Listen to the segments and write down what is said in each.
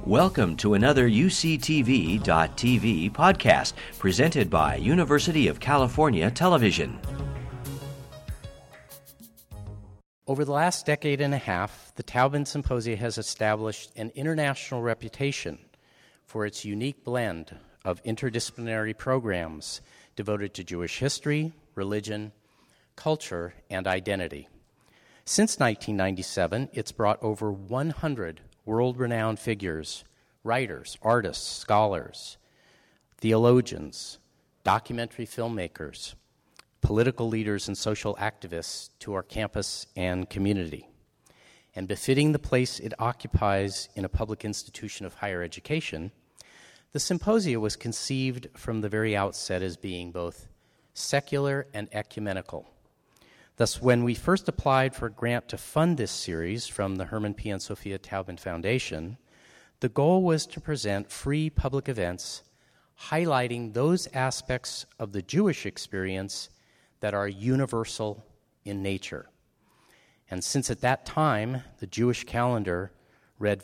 Welcome to another UCTV.tv podcast presented by University of California Television. Over the last decade and a half, the Taubman Symposia has established an international reputation for its unique blend of interdisciplinary programs devoted to Jewish history, religion, culture, and identity. Since 1997, it's brought over 100 world-renowned figures, writers, artists, scholars, theologians, documentary filmmakers, political leaders, and social activists to our campus and community. And befitting the place it occupies in a public institution of higher education, the Symposia was conceived from the very outset as being both secular and ecumenical. Thus, when we first applied for a grant to fund this series from the Herman P. and Sophia Taubman Foundation, the goal was to present free public events highlighting those aspects of the Jewish experience that are universal in nature. And since at that time the Jewish calendar read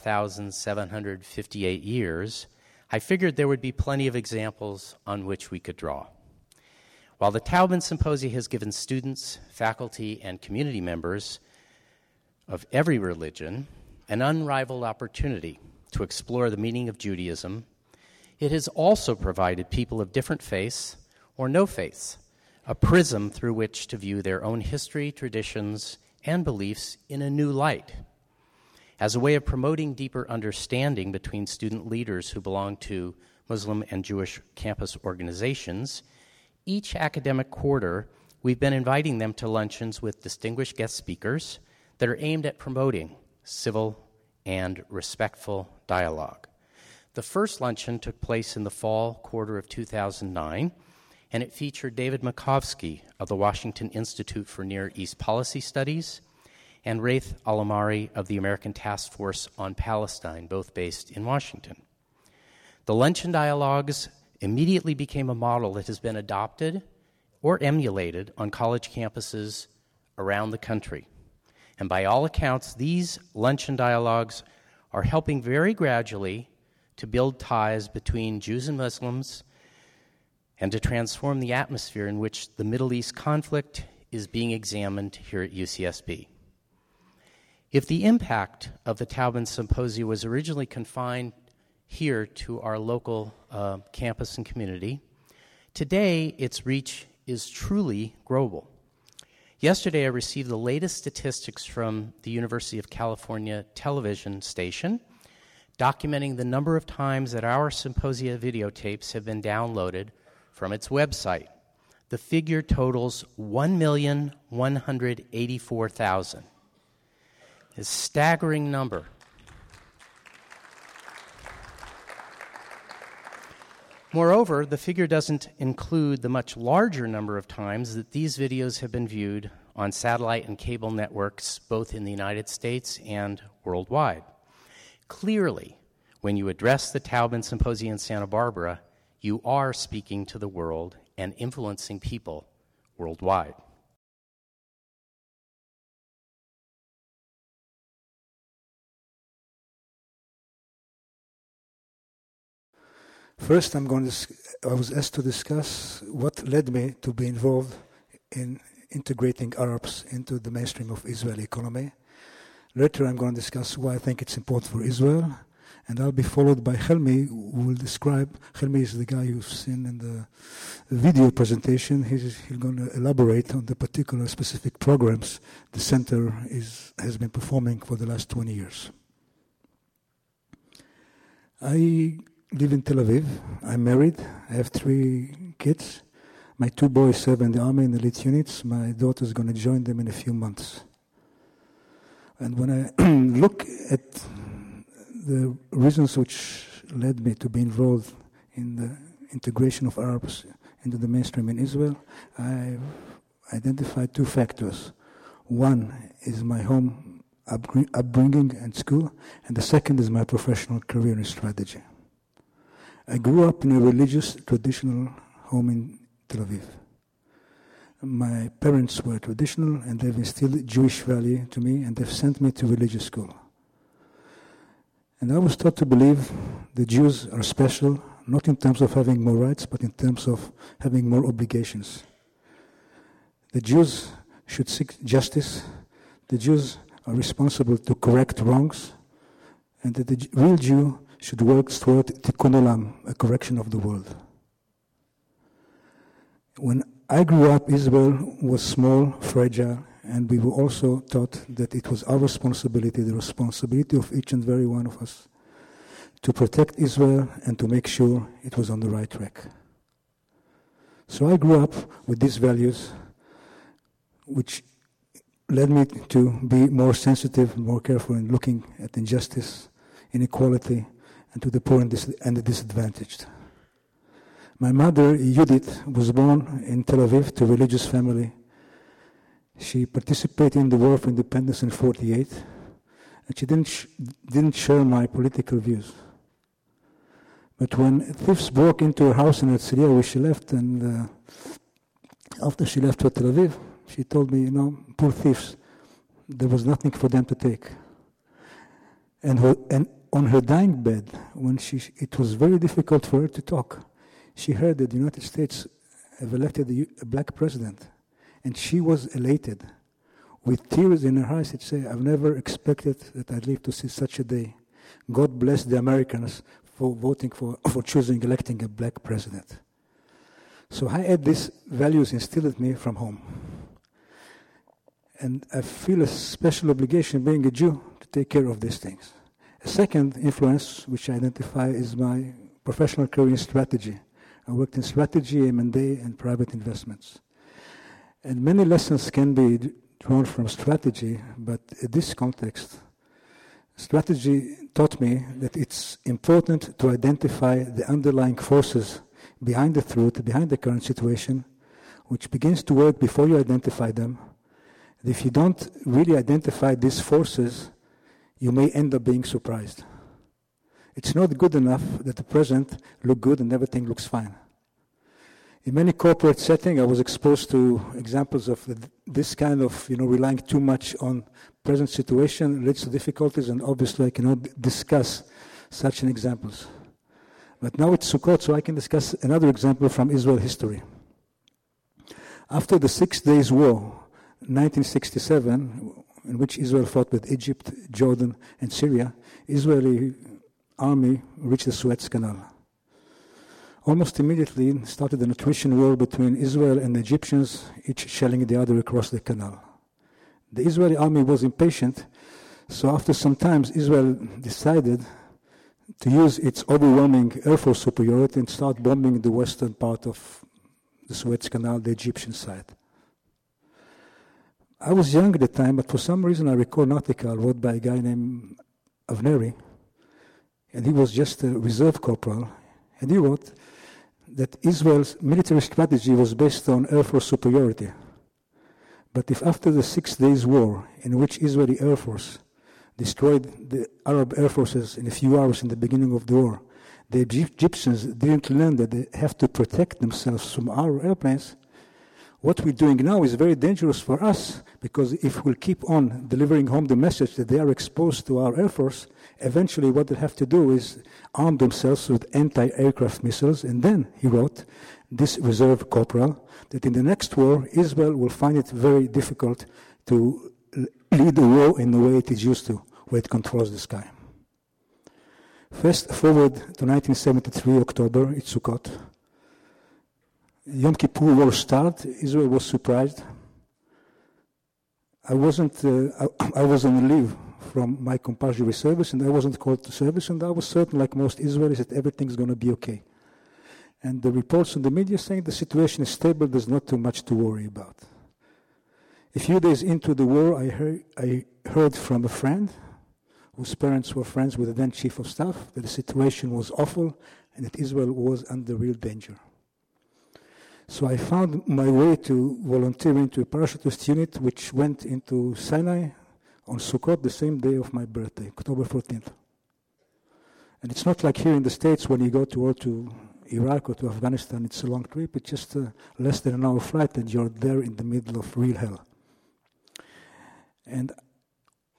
5,758 years, I figured there would be plenty of examples on which we could draw. While the Taubman Symposia has given students, faculty, and community members of every religion an unrivaled opportunity to explore the meaning of Judaism, it has also provided people of different faiths or no faiths a prism through which to view their own history, traditions, and beliefs in a new light. As a way of promoting deeper understanding between student leaders who belong to Muslim and Jewish campus organizations, each academic quarter, we've been inviting them to luncheons with distinguished guest speakers that are aimed at promoting civil and respectful dialogue. The first luncheon took place in the fall quarter of 2009, and it featured David Makovsky of the Washington Institute for Near East Policy Studies and Raith Alamari of the American Task Force on Palestine, both based in Washington. The luncheon dialogues immediately became a model that has been adopted or emulated on college campuses around the country. And by all accounts, these luncheon dialogues are helping very gradually to build ties between Jews and Muslims and to transform the atmosphere in which the Middle East conflict is being examined here at UCSB. If the impact of the Taubman Symposia was originally confined here to our local campus and community, today its reach is truly global. Yesterday I received the latest statistics from the University of California television station documenting the number of times that our Symposia videotapes have been downloaded from its website. The figure totals 1,184,000. A staggering number. Moreover, the figure doesn't include the much larger number of times that these videos have been viewed on satellite and cable networks, both in the United States and worldwide. Clearly, when you address the Taubman Symposia in Santa Barbara, you are speaking to the world and influencing people worldwide. First, I was asked to discuss what led me to be involved in integrating Arabs into the mainstream of Israeli economy. Later, I'm going to discuss why I think it's important for Israel, and I'll be followed by Helmi, who will describe. Helmi is the guy you've seen in the video presentation. He's going to elaborate on the particular specific programs the center has been performing for the last 20 years. I live in Tel Aviv. I'm married. I have 3 kids. My 2 boys serve in the army in elite units. My daughter's going to join them in a few months. And when I look at the reasons which led me to be involved in the integration of Arabs into the mainstream in Israel, I've identified 2 factors. One is my home upbringing and school, and the second is my professional career and strategy. I grew up in a religious, traditional home in Tel Aviv. My parents were traditional, and they've instilled Jewish value to me, and they've sent me to religious school. And I was taught to believe the Jews are special, not in terms of having more rights, but in terms of having more obligations. The Jews should seek justice. The Jews are responsible to correct wrongs, and that the real Jew should work toward tikkun olam, a correction of the world. When I grew up, Israel was small, fragile, and we were also taught that it was our responsibility, the responsibility of each and every one of us, to protect Israel and to make sure it was on the right track. So I grew up with these values, which led me to be more sensitive, more careful in looking at injustice, inequality, and to the poor and the disadvantaged. My mother, Judith, was born in Tel Aviv to a religious family. She participated in the War of Independence in 1948, and she didn't share my political views. But when thieves broke into her house in Herzliya where she left, and after she left for Tel Aviv, she told me, poor thieves, there was nothing for them to take. And on her dying bed, when it was very difficult for her to talk, she heard that the United States have elected a black president. And she was elated. With tears in her eyes, she'd say, I've never expected that I'd live to see such a day. God bless the Americans for electing a black president. So I had these values instilled in me from home. And I feel a special obligation, being a Jew, to take care of these things. A second influence, which I identify, is my professional career in strategy. I worked in strategy, M&A, and private investments. And many lessons can be drawn from strategy, but in this context, strategy taught me that it's important to identify the underlying forces behind the truth, behind the current situation, which begins to work before you identify them. And if you don't really identify these forces, you may end up being surprised. It's not good enough that the present looks good and everything looks fine. In many corporate settings, I was exposed to examples of this kind of, relying too much on present situation leads to difficulties, and obviously I cannot discuss such examples. But now it's Sukkot, so I can discuss another example from Israel history. After the 6 Days War, 1967, in which Israel fought with Egypt, Jordan, and Syria, Israeli army reached the Suez Canal. Almost immediately started an attrition war between Israel and the Egyptians, each shelling the other across the canal. The Israeli army was impatient, so after some time Israel decided to use its overwhelming air force superiority and start bombing the western part of the Suez Canal, the Egyptian side. I was young at the time, but for some reason I recall an article wrote by a guy named Avneri, and he was just a reserve corporal, and he wrote that Israel's military strategy was based on air force superiority. But if after the 6 Days War, in which Israeli Air Force destroyed the Arab air forces in a few hours in the beginning of the war, the Egyptians didn't learn that they have to protect themselves from our airplanes, what we're doing now is very dangerous for us, because if we'll keep on delivering home the message that they are exposed to our air force, eventually what they have to do is arm themselves with anti-aircraft missiles. And then, he wrote, this reserve corporal, that in the next war, Israel will find it very difficult to lead the war in the way it is used to, where it controls the sky. Fast forward to 1973, October, it's Sukkot. Yom Kippur war started. Israel was surprised. I was on leave from my compulsory service, and I wasn't called to service, and I was certain, like most Israelis, that everything's going to be okay. And the reports in the media saying the situation is stable, there's not too much to worry about. A few days into the war, I heard from a friend whose parents were friends with the then chief of staff that the situation was awful and that Israel was under real danger. So I found my way to volunteer into a parachutist unit which went into Sinai on Sukkot, the same day of my birthday, October 14th. And it's not like here in the States when you go to Iraq or to Afghanistan, it's a long trip. It's just less than an hour flight and you're there in the middle of real hell. And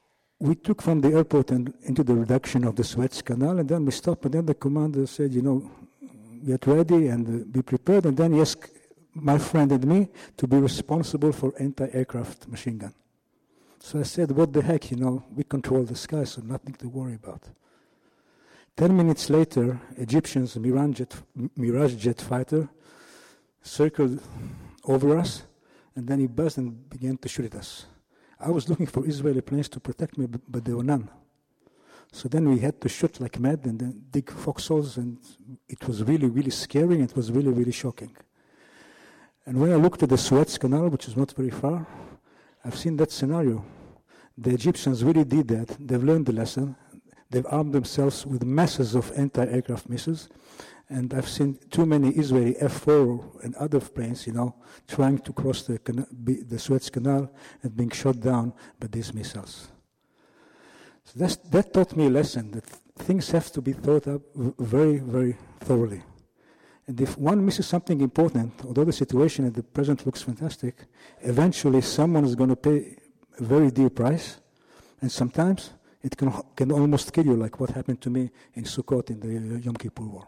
we took from the airport and into the reduction of the Suez Canal, and then we stopped, and then the commander said, get ready and be prepared, and then he asked my friend and me to be responsible for anti-aircraft machine gun. So I said, what the heck, we control the sky, so nothing to worry about. 10 minutes later, Egyptians' Mirage jet fighter circled over us, and then he buzzed and began to shoot at us. I was looking for Israeli planes to protect me, but there were none. So then we had to shoot like mad and then dig foxholes, and it was really, really scary, and it was really, really shocking. And when I looked at the Suez Canal, which is not very far, I've seen that scenario. The Egyptians really did that. They've learned the lesson. They've armed themselves with masses of anti-aircraft missiles. And I've seen too many Israeli F-4 and other planes, trying to cross the Suez Canal and being shot down by these missiles. So that taught me a lesson, that things have to be thought up very, very thoroughly. And if one misses something important, although the situation at the present looks fantastic, eventually someone is going to pay a very dear price, and sometimes it can almost kill you, like what happened to me in Sukkot in the Yom Kippur War.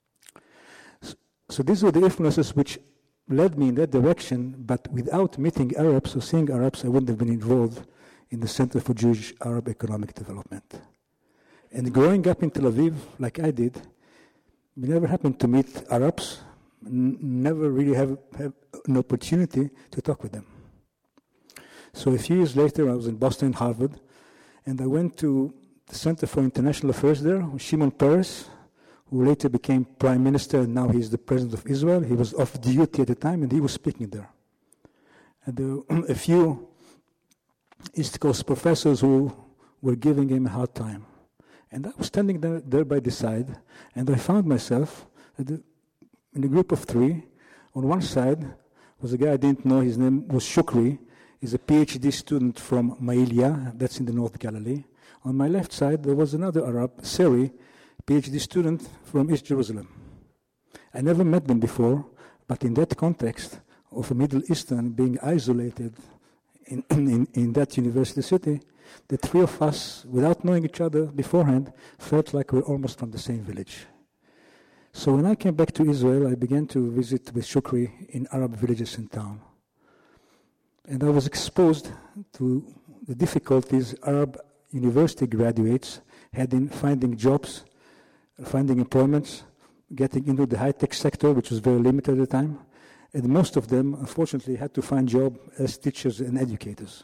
So these were the influences which led me in that direction, but without meeting Arabs or seeing Arabs, I wouldn't have been involved in the Center for Jewish Arab Economic Development. And growing up in Tel Aviv, like I did, we never happened to meet Arabs, never really have an opportunity to talk with them. So a few years later, I was in Boston, Harvard, and I went to the Center for International Affairs there, with Shimon Peres, who later became Prime Minister, and now he's the President of Israel. He was off duty at the time, and he was speaking there. And there were a few East Coast professors who were giving him a hard time. And I was standing there by the side, and I found myself in a group of three. On one side was a guy I didn't know. His name was Shukri. He's a PhD student from Ma'ilya, that's in the North Galilee. On my left side, there was another Arab, Seri, PhD student from East Jerusalem. I never met them before, but in that context of a Middle Eastern being isolated in that university city, the three of us, without knowing each other beforehand, felt like we were almost from the same village. So when I came back to Israel, I began to visit with Shukri in Arab villages in town. And I was exposed to the difficulties Arab university graduates had in finding jobs, finding employments, getting into the high-tech sector, which was very limited at the time. And most of them, unfortunately, had to find jobs as teachers and educators.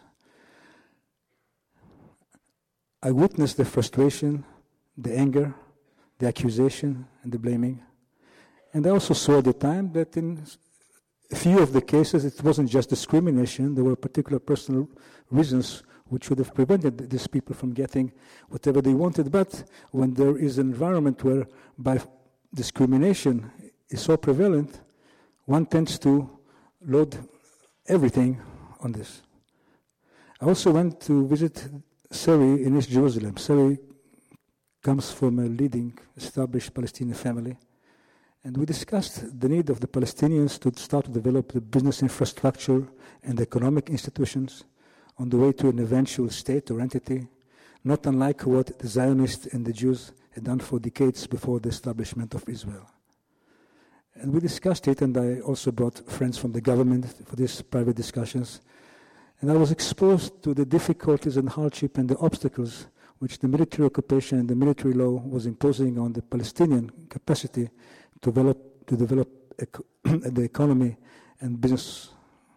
I witnessed the frustration, the anger, the accusation, and the blaming. And I also saw at the time that in a few of the cases, it wasn't just discrimination. There were particular personal reasons which would have prevented these people from getting whatever they wanted. But when there is an environment where by discrimination is so prevalent, one tends to load everything on this. I also went to visit Seri in East Jerusalem. Seri comes from a leading established Palestinian family. And we discussed the need of the Palestinians to start to develop the business infrastructure and economic institutions on the way to an eventual state or entity, not unlike what the Zionists and the Jews had done for decades before the establishment of Israel. And we discussed it, and I also brought friends from the government for these private discussions. And I was exposed to the difficulties and hardship and the obstacles which the military occupation and the military law was imposing on the Palestinian capacity to develop the economy and business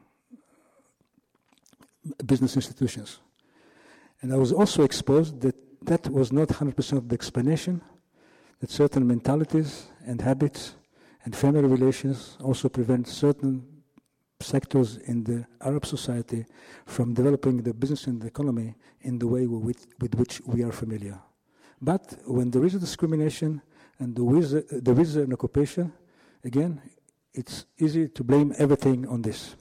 institutions. And I was also exposed that was not 100% of the explanation, that certain mentalities and habits and family relations also prevent certain sectors in the Arab society from developing the business and the economy in the way with which we are familiar. But when there is a discrimination and there is an occupation, again, it's easy to blame everything on this.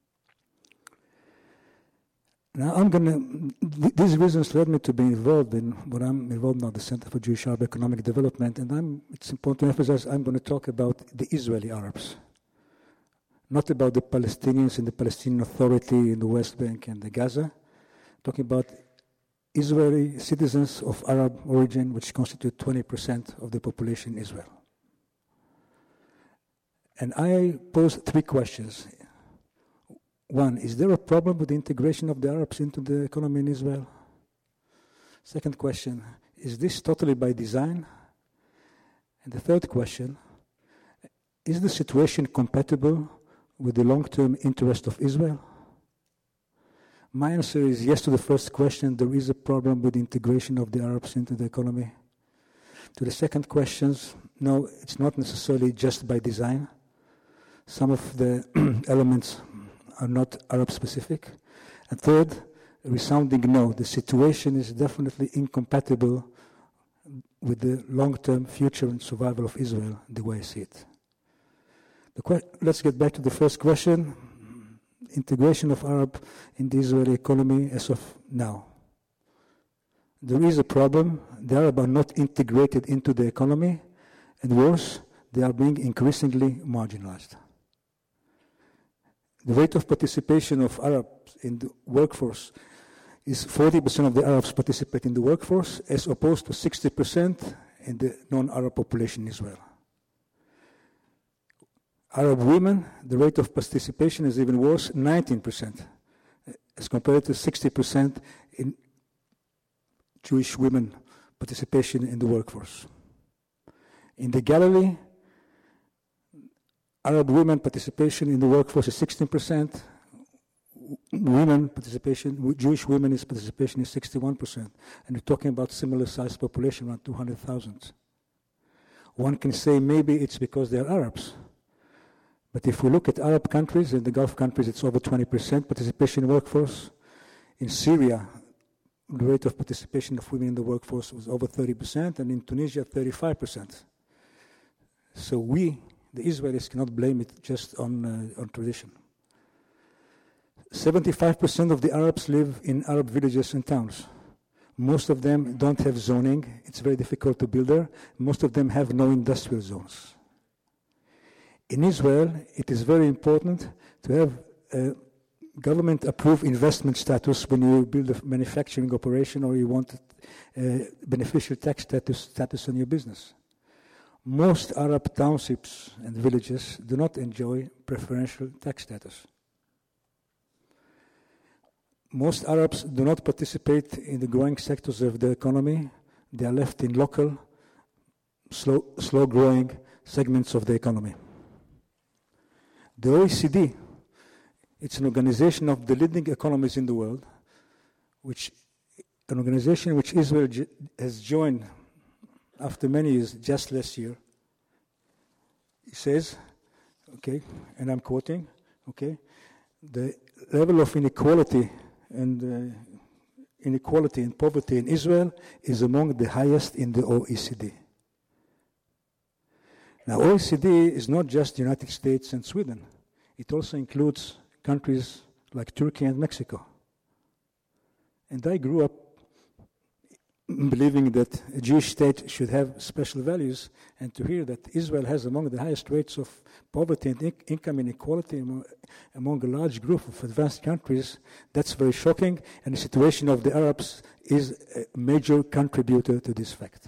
Now these reasons led me to be involved in what I'm involved now, the Center for Jewish Arab Economic Development, and it's important to emphasize I'm going to talk about the Israeli Arabs, not about the Palestinians and the Palestinian Authority in the West Bank and the Gaza, talking about Israeli citizens of Arab origin, which constitute 20% of the population in Israel. And I posed 3 questions. 1, is there a problem with the integration of the Arabs into the economy in Israel? Second question, is this totally by design? And the third question, is the situation compatible with the long-term interest of Israel? My answer is yes to the first question. There is a problem with the integration of the Arabs into the economy. To the second question, no, it's not necessarily just by design. Some of the elements are not Arab-specific. And third, a resounding no. The situation is definitely incompatible with the long-term future and survival of Israel, the way I see it. Let's get back to the first question. Integration of Arab in the Israeli economy as of now. There is a problem. The Arab are not integrated into the economy, and worse, they are being increasingly marginalized. The rate of participation of Arabs in the workforce is 40% of the Arabs participate in the workforce, as opposed to 60% in the non-Arab population in Israel. Arab women, the rate of participation is even worse, 19%, as compared to 60% in Jewish women participation in the workforce. In the Galilee, Arab women participation in the workforce is 16%. Women participation, Jewish women's participation is 61%. And we're talking about similar sized population, around 200,000. One can say maybe it's because they're Arabs. But if we look at Arab countries, in the Gulf countries, it's over 20% participation in the workforce. In Syria, the rate of participation of women in the workforce was over 30%, and in Tunisia, 35%. So we, the Israelis, cannot blame it just on tradition. 75% of the Arabs live in Arab villages and towns. Most of them don't have zoning. It's very difficult to build there. Most of them have no industrial zones. In Israel, it is very important to have a government-approved investment status when you build a manufacturing operation or you want a beneficial tax status on your business. Most Arab townships and villages do not enjoy preferential tax status. Most Arabs do not participate in the growing sectors of the economy. They are left in local, slow-growing segments of the economy. The OECD, it's an organization of the leading economies in the world, an organization which Israel has joined after many years, just last year. It says, okay, and I'm quoting, okay, the level of inequality and poverty in Israel is among the highest in the OECD. Now, OECD is not just the United States and Sweden. It also includes countries like Turkey and Mexico. And I grew up believing that a Jewish state should have special values, and to hear that Israel has among the highest rates of poverty and income inequality among a large group of advanced countries, that's very shocking, and the situation of the Arabs is a major contributor to this fact.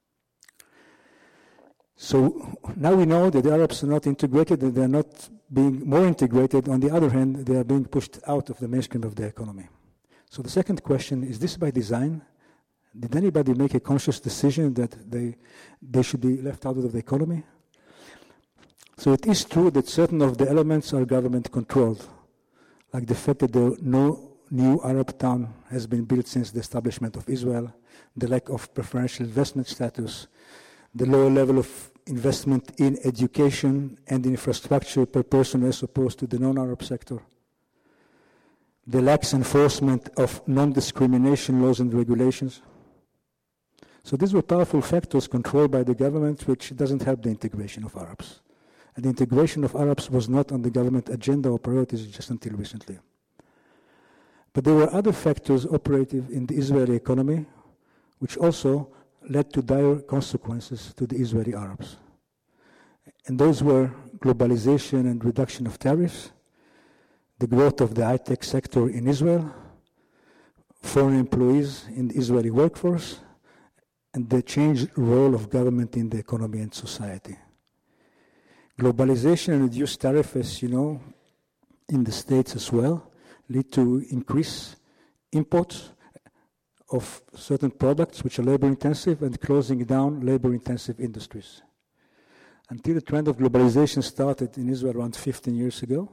So now we know that the Arabs are not integrated, and they're not being more integrated. On the other hand, they are being pushed out of the mainstream of the economy. So the second question, is this by design? Did anybody make a conscious decision that they should be left out of the economy? So it is true that certain of the elements are government controlled, like the fact that no new Arab town has been built since the establishment of Israel, the lack of preferential investment status, the lower level of investment in education and infrastructure per person as opposed to the non-Arab sector, the lax enforcement of non-discrimination laws and regulations. So these were powerful factors controlled by the government, which doesn't help the integration of Arabs. And the integration of Arabs was not on the government agenda or priorities just until recently. But there were other factors operative in the Israeli economy, which also led to dire consequences to the Israeli Arabs. And those were globalization and reduction of tariffs, the growth of the high-tech sector in Israel, foreign employees in the Israeli workforce, and the changed role of government in the economy and society. Globalization and reduced tariff, as you know, in the States as well, lead to increased imports of certain products which are labor-intensive and closing down labor-intensive industries. Until the trend of globalization started in Israel around 15 years ago,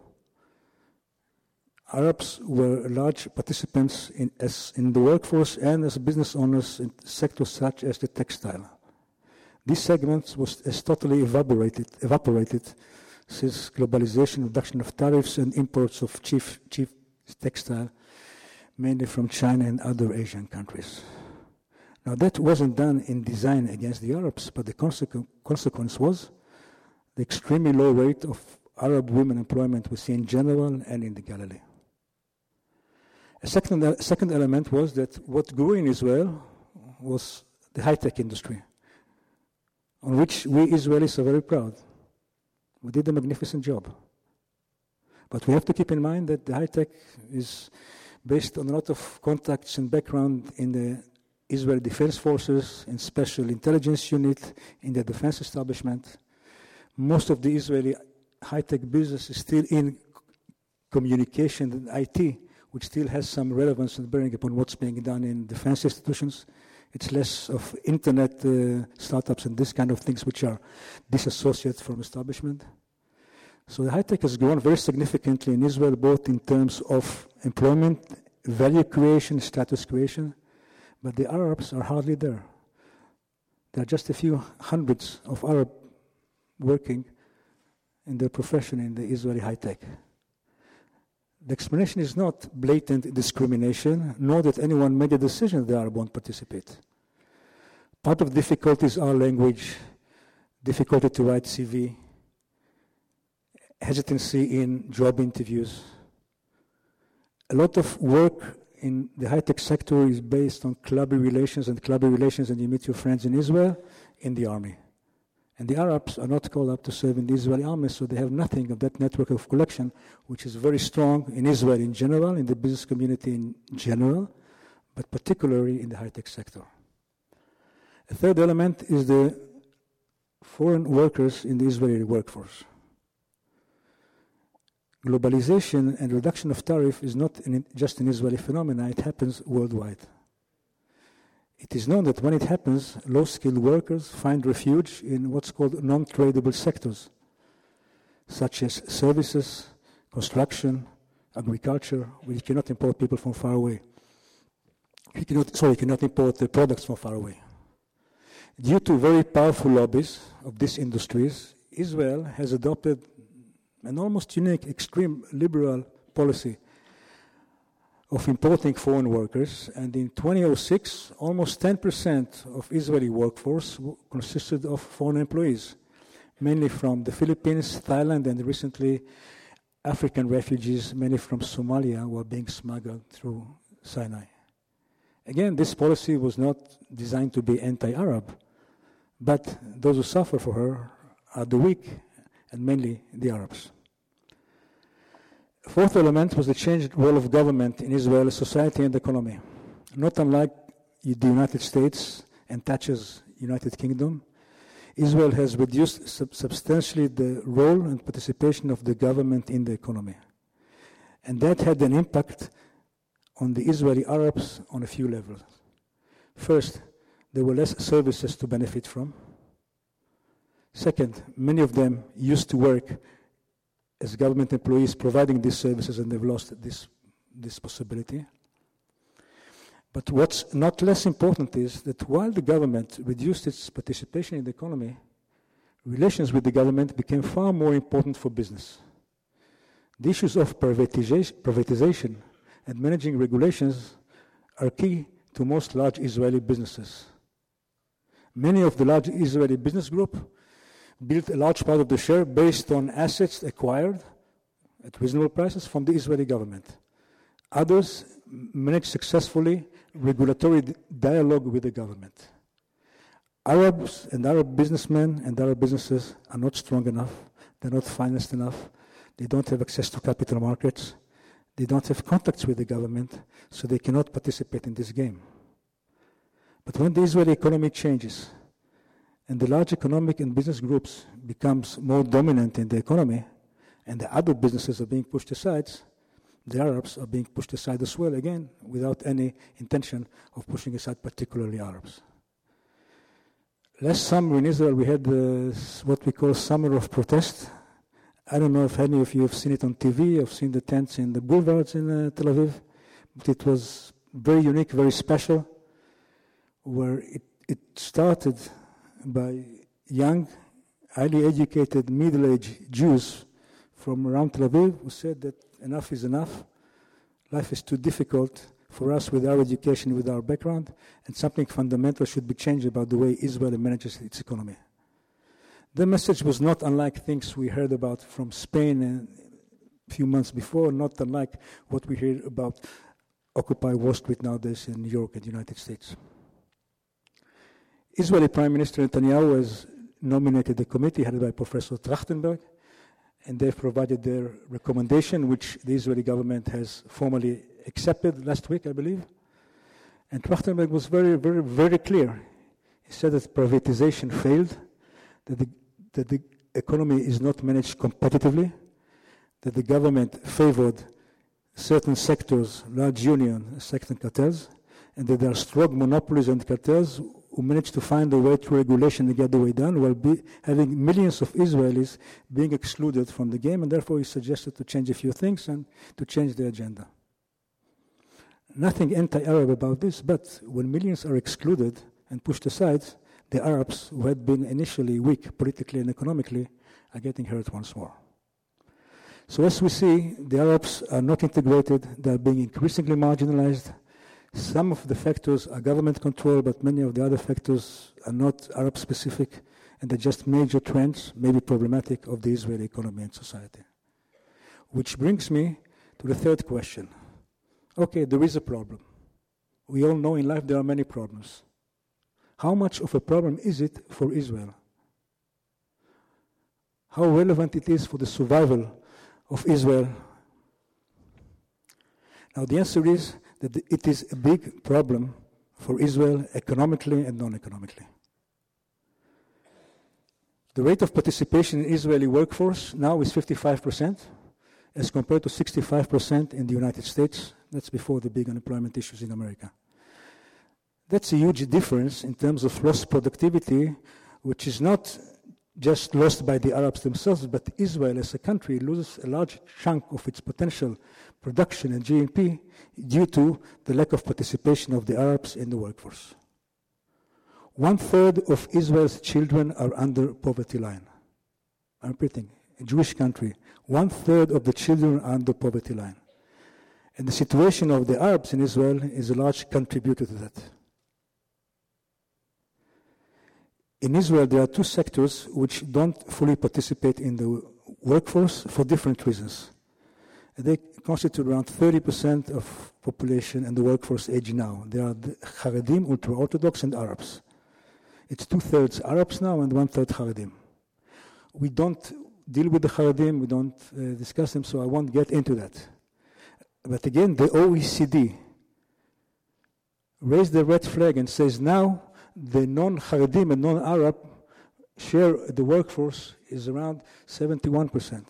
Arabs were large participants in the workforce and as business owners in sectors such as the textile. These segments has totally evaporated since globalization, reduction of tariffs, and imports of cheap textile, mainly from China and other Asian countries. Now that wasn't done in design against the Arabs, but the consequence was the extremely low rate of Arab women employment we see in general and in the Galilee. A second element was that what grew in Israel was the high-tech industry, on which we Israelis are very proud. We did a magnificent job. But we have to keep in mind that the high-tech is based on a lot of contacts and background in the Israeli Defense Forces, in Special Intelligence Unit, in the defense establishment. Most of the Israeli high-tech business is still in communication and IT, which still has some relevance and bearing upon what's being done in defense institutions. It's less of internet startups and this kind of things which are disassociated from establishment. So the high-tech has grown very significantly in Israel, both in terms of employment, value creation, status creation, but the Arabs are hardly there. There are just a few hundreds of Arabs working in their profession in the Israeli high-tech. The explanation is not blatant discrimination, nor that anyone made a decision that Arab won't participate. Part of the difficulties are language, difficulty to write CV, hesitancy in job interviews. A lot of work in the high-tech sector is based on clubby relations, and you meet your friends in Israel, in the army. And the Arabs are not called up to serve in the Israeli army, so they have nothing of that network of connection, which is very strong in Israel in general, in the business community in general, but particularly in the high-tech sector. A third element is the foreign workers in the Israeli workforce. Globalization and reduction of tariff is not just an Israeli phenomenon, it happens worldwide. It is known that when it happens, low-skilled workers find refuge in what's called non-tradable sectors, such as services, construction, agriculture, where you cannot import people from far away. You cannot import the products from far away. Due to very powerful lobbies of these industries, Israel has adopted an almost unique, extreme liberal policy of importing foreign workers, and in 2006, almost 10% of Israeli workforce consisted of foreign employees, mainly from the Philippines, Thailand, and recently African refugees, mainly from Somalia, who are being smuggled through Sinai. Again, this policy was not designed to be anti-Arab, but those who suffer for her are the weak, and mainly the Arabs. Fourth element was the changed role of government in Israeli society and economy. Not unlike the United States and Thatcher's United Kingdom, Israel has reduced substantially the role and participation of the government in the economy. And that had an impact on the Israeli Arabs on a few levels. First, there were less services to benefit from. Second, many of them used to work as government employees providing these services, and they've lost this possibility. But what's not less important is that while the government reduced its participation in the economy, relations with the government became far more important for business. The issues of privatization and managing regulations are key to most large Israeli businesses. Many of the large Israeli business groups built a large part of the share based on assets acquired at reasonable prices from the Israeli government. Others managed successfully regulatory dialogue with the government. Arabs and Arab businessmen and Arab businesses are not strong enough, they're not financed enough, they don't have access to capital markets, They don't have contacts with the government, so they cannot participate in this game. But when the Israeli economy changes, and the large economic and business groups becomes more dominant in the economy, and the other businesses are being pushed aside, the Arabs are being pushed aside as well, again, without any intention of pushing aside particularly Arabs. Last summer in Israel, we had what we call Summer of Protest. I don't know if any of you have seen it on TV, have seen the tents in the boulevards in Tel Aviv, but it was very unique, very special, where it started by young, highly educated, middle-aged Jews from around Tel Aviv who said that enough is enough. Life is too difficult for us with our education, with our background, and something fundamental should be changed about the way Israel manages its economy. The message was not unlike things we heard about from Spain a few months before, not unlike what we hear about Occupy Wall Street nowadays in New York and the United States. Israeli Prime Minister Netanyahu has nominated a committee headed by Professor Trachtenberg, and they've provided their recommendation, which the Israeli government has formally accepted last week, I believe. And Trachtenberg was very, very, very clear. He said that privatization failed, that the economy is not managed competitively, that the government favored certain sectors, large union, certain cartels, and that there are strong monopolies and cartels who managed to find a way through regulation to get the way done, while having millions of Israelis being excluded from the game, and therefore he suggested to change a few things and to change the agenda. Nothing anti-Arab about this, but when millions are excluded and pushed aside, the Arabs, who had been initially weak politically and economically, are getting hurt once more. So as we see, the Arabs are not integrated, they are being increasingly marginalized. Some of the factors are government control, but many of the other factors are not Arab-specific, and they're just major trends, maybe problematic, of the Israeli economy and society. Which brings me to the third question. Okay, there is a problem. We all know in life there are many problems. How much of a problem is it for Israel? How relevant it is for the survival of Israel? Now the answer is that it is a big problem for Israel economically and non-economically. The rate of participation in Israeli workforce now is 55%, as compared to 65% in the United States. That's before the big unemployment issues in America. That's a huge difference in terms of lost productivity, which is not just lost by the Arabs themselves, but Israel as a country loses a large chunk of its potential production and GNP due to the lack of participation of the Arabs in the workforce. 1/3 of Israel's children are under poverty line. I'm repeating, a Jewish country, 1/3 of the children are under poverty line. And the situation of the Arabs in Israel is a large contributor to that. In Israel, there are two sectors which don't fully participate in the workforce for different reasons. They constitute around 30% of population and the workforce age now. They are the Haredim, ultra-Orthodox, and Arabs. It's 2/3 Arabs now and 1/3 Haredim. We don't deal with the Haredim, we don't discuss them, so I won't get into that. But again, the OECD raised the red flag and says now the non-Haredim and non-Arab share the workforce is around 71%.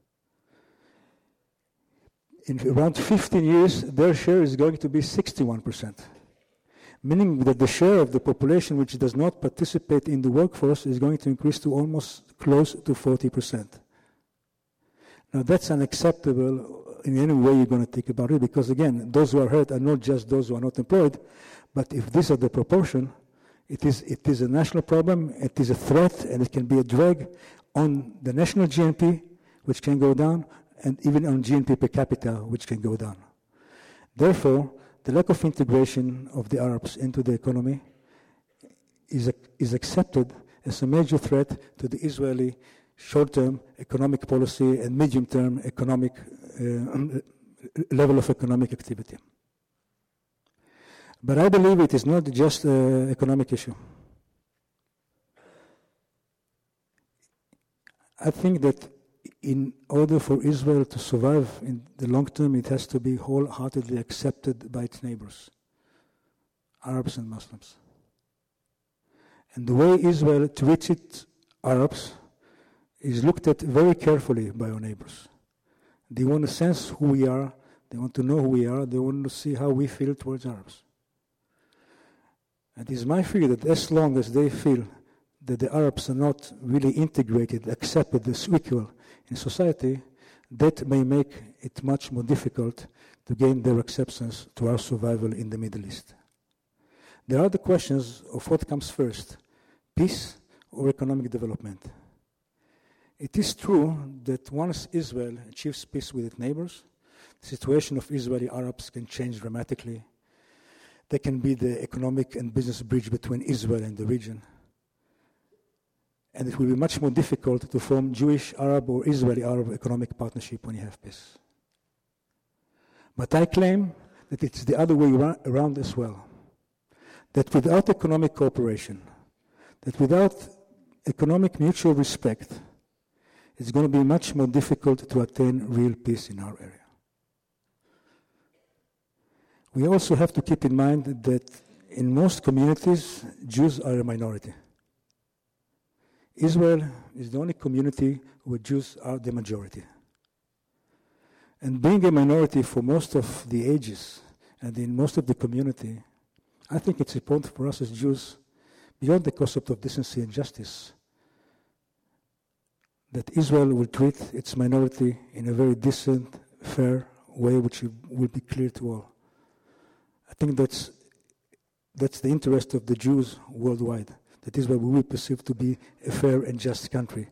In around 15 years, their share is going to be 61%, meaning that the share of the population which does not participate in the workforce is going to increase to almost close to 40%. Now that's unacceptable in any way you're going to think about it, because again, those who are hurt are not just those who are not employed, but if these are the proportion, it is a national problem, it is a threat, and it can be a drag on the national GNP, which can go down, and even on GNP per capita, which can go down. Therefore, the lack of integration of the Arabs into the economy is accepted as a major threat to the Israeli short-term economic policy and medium-term economic level of economic activity. But I believe it is not just an economic issue. I think that in order for Israel to survive in the long term, it has to be wholeheartedly accepted by its neighbors, Arabs and Muslims. And the way Israel treats its Arabs is looked at very carefully by our neighbors. They want to sense who we are, they want to know who we are, they want to see how we feel towards Arabs. And it is my feeling that as long as they feel that the Arabs are not really integrated, accepted as equal in society, that may make it much more difficult to gain their acceptance to our survival in the Middle East. There are the questions of what comes first, peace or economic development. It is true that once Israel achieves peace with its neighbors, the situation of Israeli Arabs can change dramatically. They can be the economic and business bridge between Israel and the region. And it will be much more difficult to form Jewish Arab or Israeli Arab economic partnership when you have peace. But I claim that it's the other way around as well. That without economic cooperation, that without economic mutual respect, it's going to be much more difficult to attain real peace in our area. We also have to keep in mind that in most communities, Jews are a minority. Israel is the only community where Jews are the majority. And being a minority for most of the ages and in most of the community, I think it's important for us as Jews, beyond the concept of decency and justice, that Israel will treat its minority in a very decent, fair way, which will be clear to all. I think that's the interest of the Jews worldwide, that Israel will be perceived to be a fair and just country.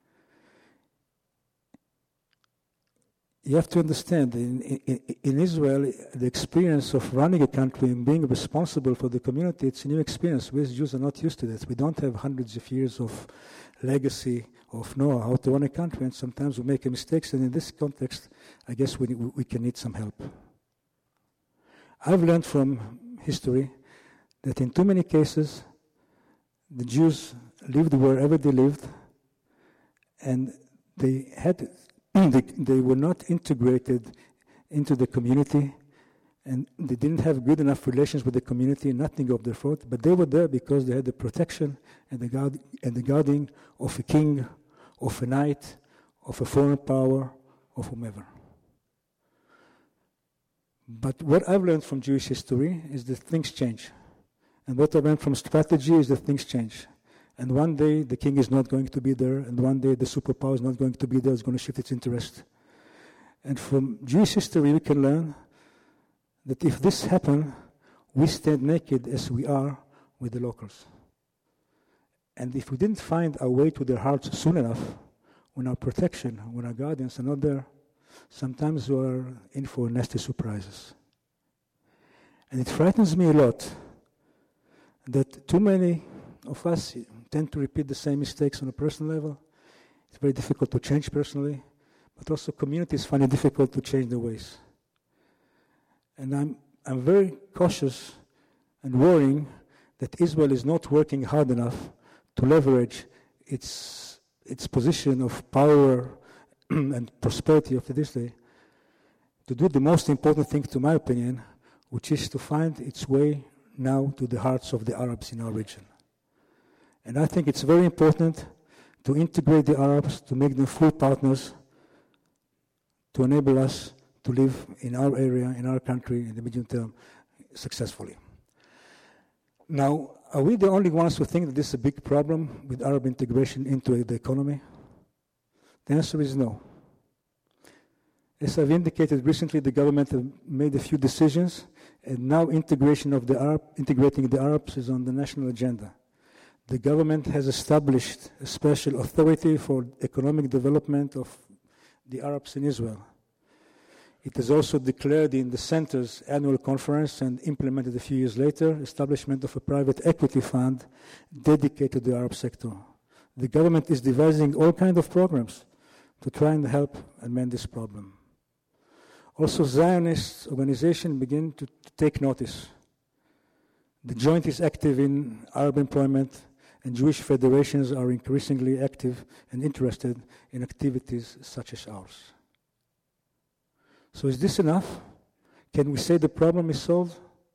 You have to understand, in Israel, the experience of running a country and being responsible for the community, it's a new experience. We as Jews are not used to that. We don't have hundreds of years of legacy of know how to run a country, and sometimes we make mistakes, and in this context, I guess we can need some help. I've learned from history that in too many cases, the Jews lived wherever they lived, and they were not integrated into the community, and they didn't have good enough relations with the community, nothing of their fault, but they were there because they had the protection and the guarding of a king, of a knight, of a foreign power, of whomever. But what I've learned from Jewish history is that things change. And what I learned from strategy is that things change. And one day the king is not going to be there, and one day the superpower is not going to be there, it's going to shift its interest. And from Jewish history we can learn that if this happens, we stand naked as we are with the locals. And if we didn't find our way to their hearts soon enough, when our protection, when our guardians are not there, sometimes we're in for nasty surprises. And it frightens me a lot that too many of us tend to repeat the same mistakes on a personal level. It's very difficult to change personally, but also communities find it difficult to change their ways. And I'm very cautious and worrying that Israel is not working hard enough to leverage its position of power and prosperity of this day to do the most important thing, to my opinion, which is to find its way now to the hearts of the Arabs in our region. And I think it's very important to integrate the Arabs, to make them full partners, to enable us to live in our area, in our country, in the medium term, successfully. Now, are we the only ones who think that this is a big problem with Arab integration into the economy? The answer is no. As I've indicated recently, the government have made a few decisions, and now integrating the Arabs is on the national agenda. The government has established a special authority for economic development of the Arabs in Israel. It is also declared in the center's annual conference and implemented a few years later, establishment of a private equity fund dedicated to the Arab sector. The government is devising all kinds of programs to try and help amend this problem. Also, Zionist organizations begin to take notice. The Joint is active in Arab employment, and Jewish federations are increasingly active and interested in activities such as ours. So is this enough? Can we say the problem is solved?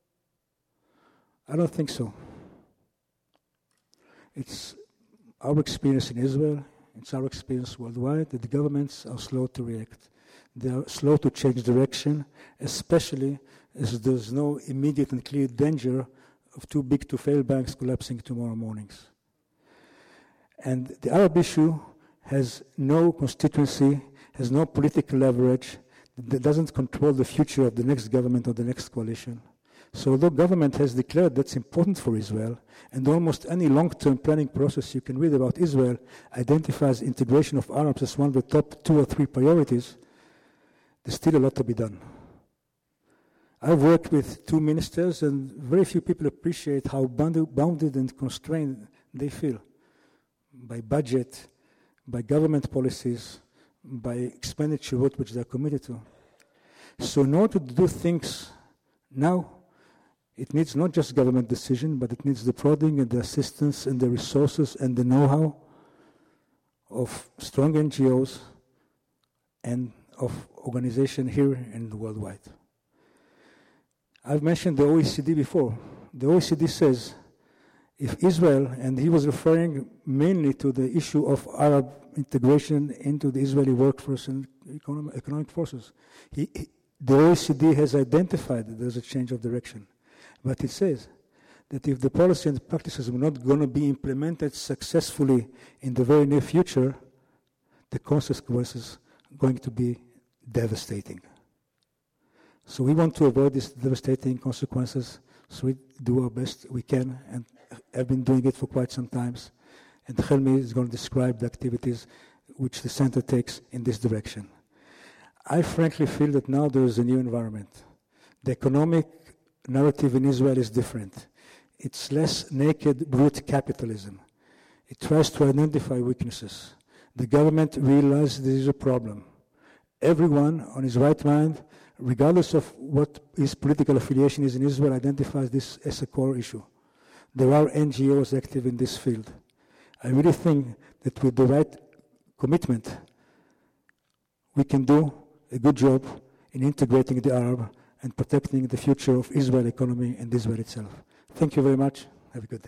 I don't think so. It's our experience in Israel, it's our experience worldwide, that the governments are slow to react. They are slow to change direction, especially as there's no immediate and clear danger of too big to fail banks collapsing tomorrow mornings. And the Arab issue has no constituency, has no political leverage, that doesn't control the future of the next government or the next coalition. So although government has declared that's important for Israel, and almost any long-term planning process you can read about Israel identifies integration of Arabs as one of the top 2 or 3 priorities, there's still a lot to be done. I've worked with 2 ministers, and very few people appreciate how bounded and constrained they feel by budget, by government policies, by expenditure which they're committed to. So in order to do things now, it needs not just government decision, but it needs the prodding and the assistance and the resources and the know-how of strong NGOs and of organization here and worldwide. I've mentioned the OECD before. The OECD says if Israel, and he was referring mainly to the issue of Arab integration into the Israeli workforce and economic forces, the OECD has identified that there's a change of direction. But it says that if the policy and practices are not going to be implemented successfully in the very near future, the consequences are going to be devastating. So we want to avoid these devastating consequences, so we do our best we can, and have been doing it for quite some time. And Helmi is going to describe the activities which the center takes in this direction. I frankly feel that now there is a new environment. The economic narrative in Israel is different. It's less naked, brute capitalism. It tries to identify weaknesses. The government realizes there is a problem. Everyone on his right mind, regardless of what his political affiliation is in Israel, identifies this as a core issue. There are NGOs active in this field. I really think that with the right commitment, we can do a good job in integrating the Arab and protecting the future of Israel economy and Israel itself. Thank you very much. Have a good day.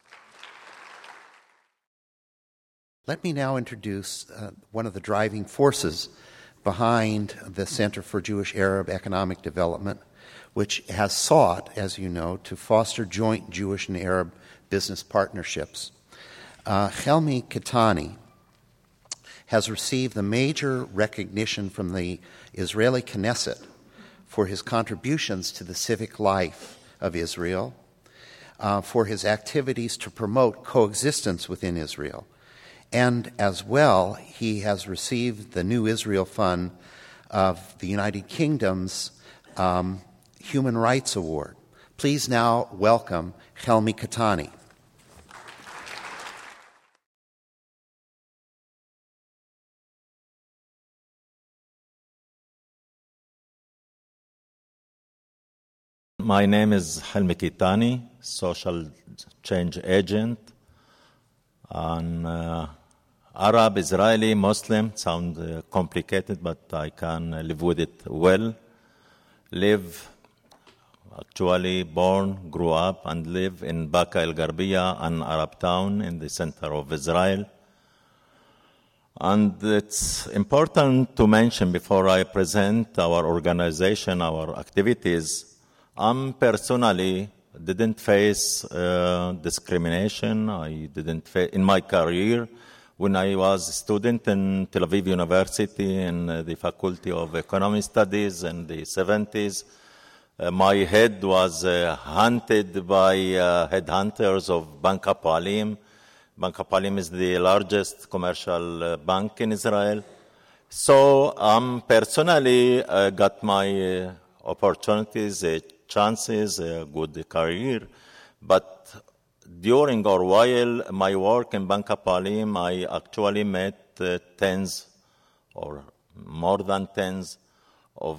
Let me now introduce one of the driving forces behind the Center for Jewish Arab Economic Development, which has sought, as you know, to foster joint Jewish and Arab business partnerships. Helmi Katani has received the major recognition from the Israeli Knesset for his contributions to the civic life of Israel, for his activities to promote coexistence within Israel. And as well, he has received the New Israel Fund of the United Kingdom's Human Rights Award. Please now welcome Helmi Katani. My name is Helmi Katani, social change agent. And Arab, Israeli, Muslim sound complicated, but I can live with it well. Actually born, grew up, and live in Baqa El Garbiya, an Arab town in the center of Israel. And it's important to mention before I present our organization, our activities, personally didn't face discrimination. I didn't face in my career. When I was a student in Tel Aviv University in the Faculty of Economic Studies in the 70s, my head was hunted by headhunters of Bank Hapoalim. Bank Hapoalim is the largest commercial bank in Israel. So personally got my opportunities, chances, a good career. But during or while my work in Bank Hapoalim, I actually met tens or more than tens of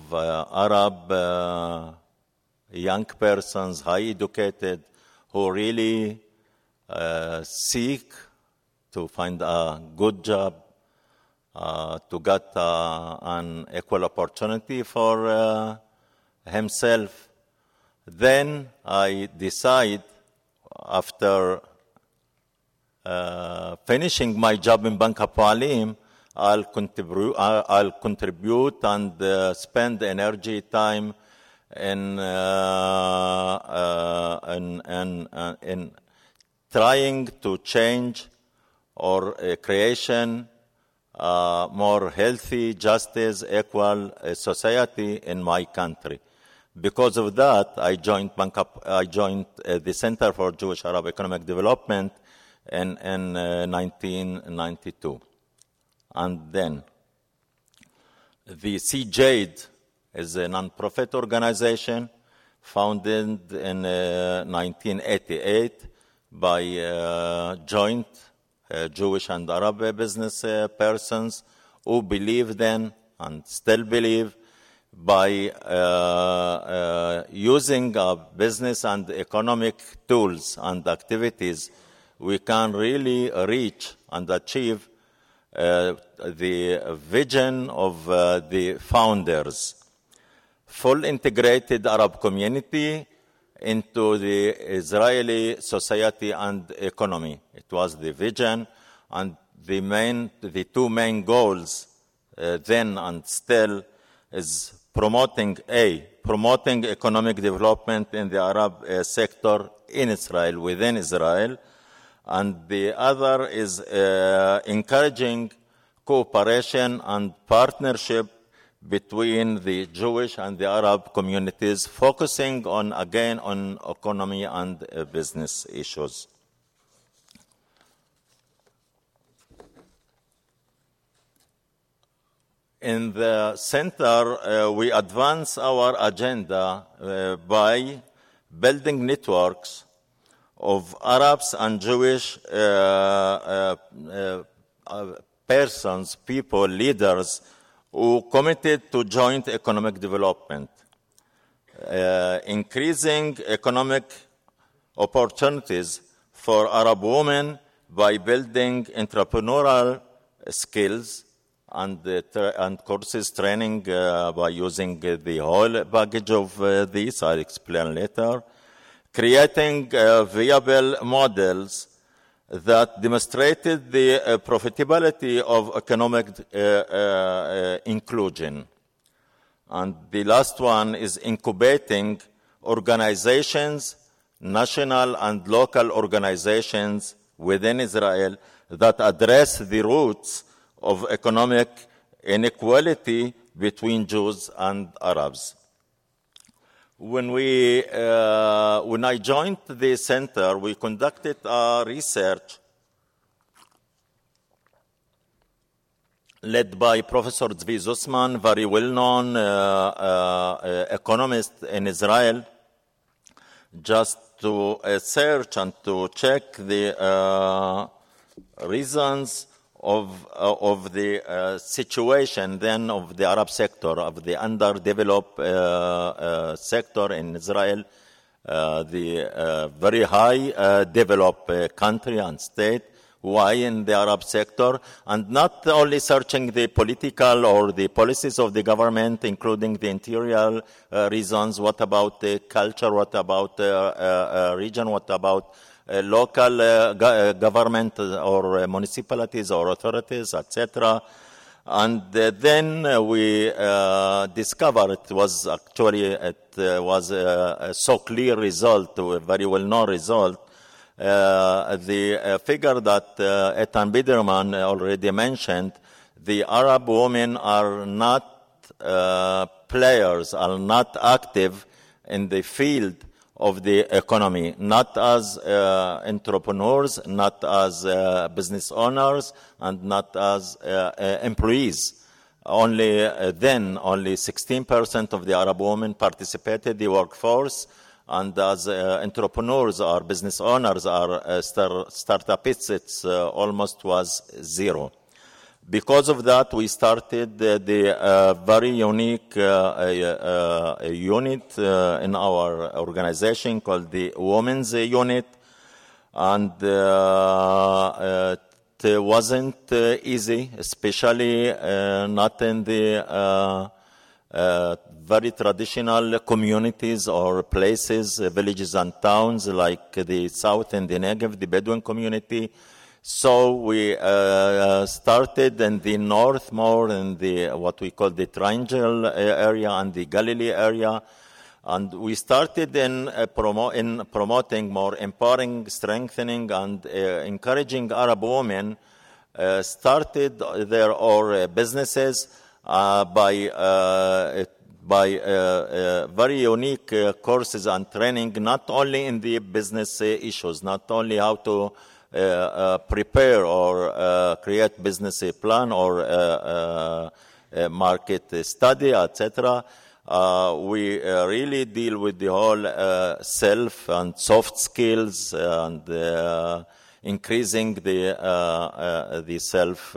Arab young persons, high educated, who really seek to find a good job, to get an equal opportunity for himself. Then I decide, after finishing my job in Bank Hapoalim, I'll contribute and spend energy, time in trying to change or creation more healthy, justice, equal society in my country. Because of that, I joined the Center for Jewish Arab Economic Development in 1992. And then the CJADE is a non-profit organization founded in 1988 by joint Jewish and Arab business persons who believe then and still believe by using business and economic tools and activities, we can really reach and achieve the vision of the founders. Full integrated Arab community into the Israeli society and economy. It was the vision, and the two main goals then and still is promoting economic development in the Arab sector in Israel, within Israel, and the other is encouraging cooperation and partnership between the Jewish and the Arab communities, focusing on economy and business issues. In the center, we advance our agenda by building networks of Arabs and Jewish persons, people, leaders who committed to joint economic development, increasing economic opportunities for Arab women by building entrepreneurial skills and courses training by using the whole package of these, I'll explain later, creating viable models that demonstrated the profitability of economic inclusion. And the last one is incubating organizations, national and local organizations within Israel that address the roots of economic inequality between Jews and Arabs. When I joined the center, we conducted research led by Professor Zvi Zussman, very well-known economist in Israel, just to search and to check the reasons of the situation then of the Arab sector, of the underdeveloped sector in Israel, the very high developed country and state. Why in the Arab sector? And not only searching the political or the policies of the government, including the interior reasons. What about the culture? What about region? What about local government or municipalities or authorities, etc. And then we discovered it was a so clear result, a very well-known result. The figure that Etan Biderman already mentioned, the Arab women are not players, are not active in the field of the economy, not as entrepreneurs, not as business owners, and not as employees. Only 16% of the Arab women participated in the workforce, and as entrepreneurs or business owners or startupists, it's almost was zero. Because of that, we started the very unique unit in our organization called the Women's Unit. And it wasn't easy, especially not in the very traditional communities or places, villages and towns like the south in the Negev, the Bedouin community. So we started in the north, more in the what we call the Triangle area and the Galilee area. And we started in promoting more empowering, strengthening, and encouraging Arab women started their businesses by very unique courses and training, not only in the business issues, not only how to prepare or create business plan or market study, etc. We really deal with the whole self and soft skills and increasing the self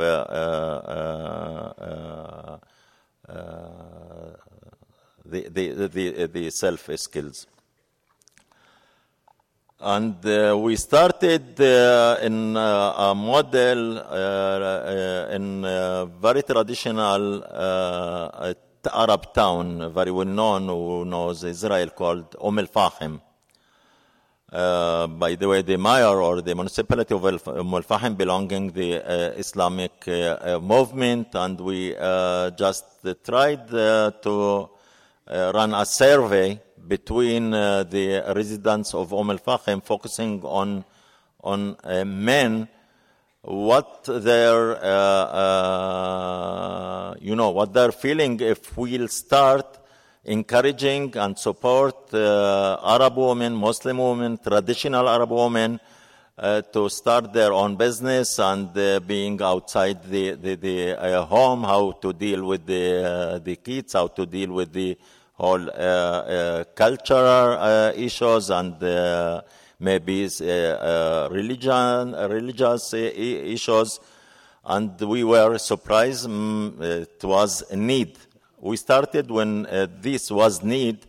the self skills. And we started in a model in a very traditional Arab town, very well known, who knows Israel, called Al-Fahim. By the way, the mayor or the municipality of Al-Fahim belonging the Islamic movement, and we just tried to run a survey between the residents of Al-Fahim, focusing on men, what they're what they're feeling if we'll start encouraging and support Arab women, Muslim women, traditional Arab women to start their own business and being outside the home, how to deal with the kids, how to deal with the whole cultural issues and maybe religious issues. And we were surprised it was a need. We started when this was need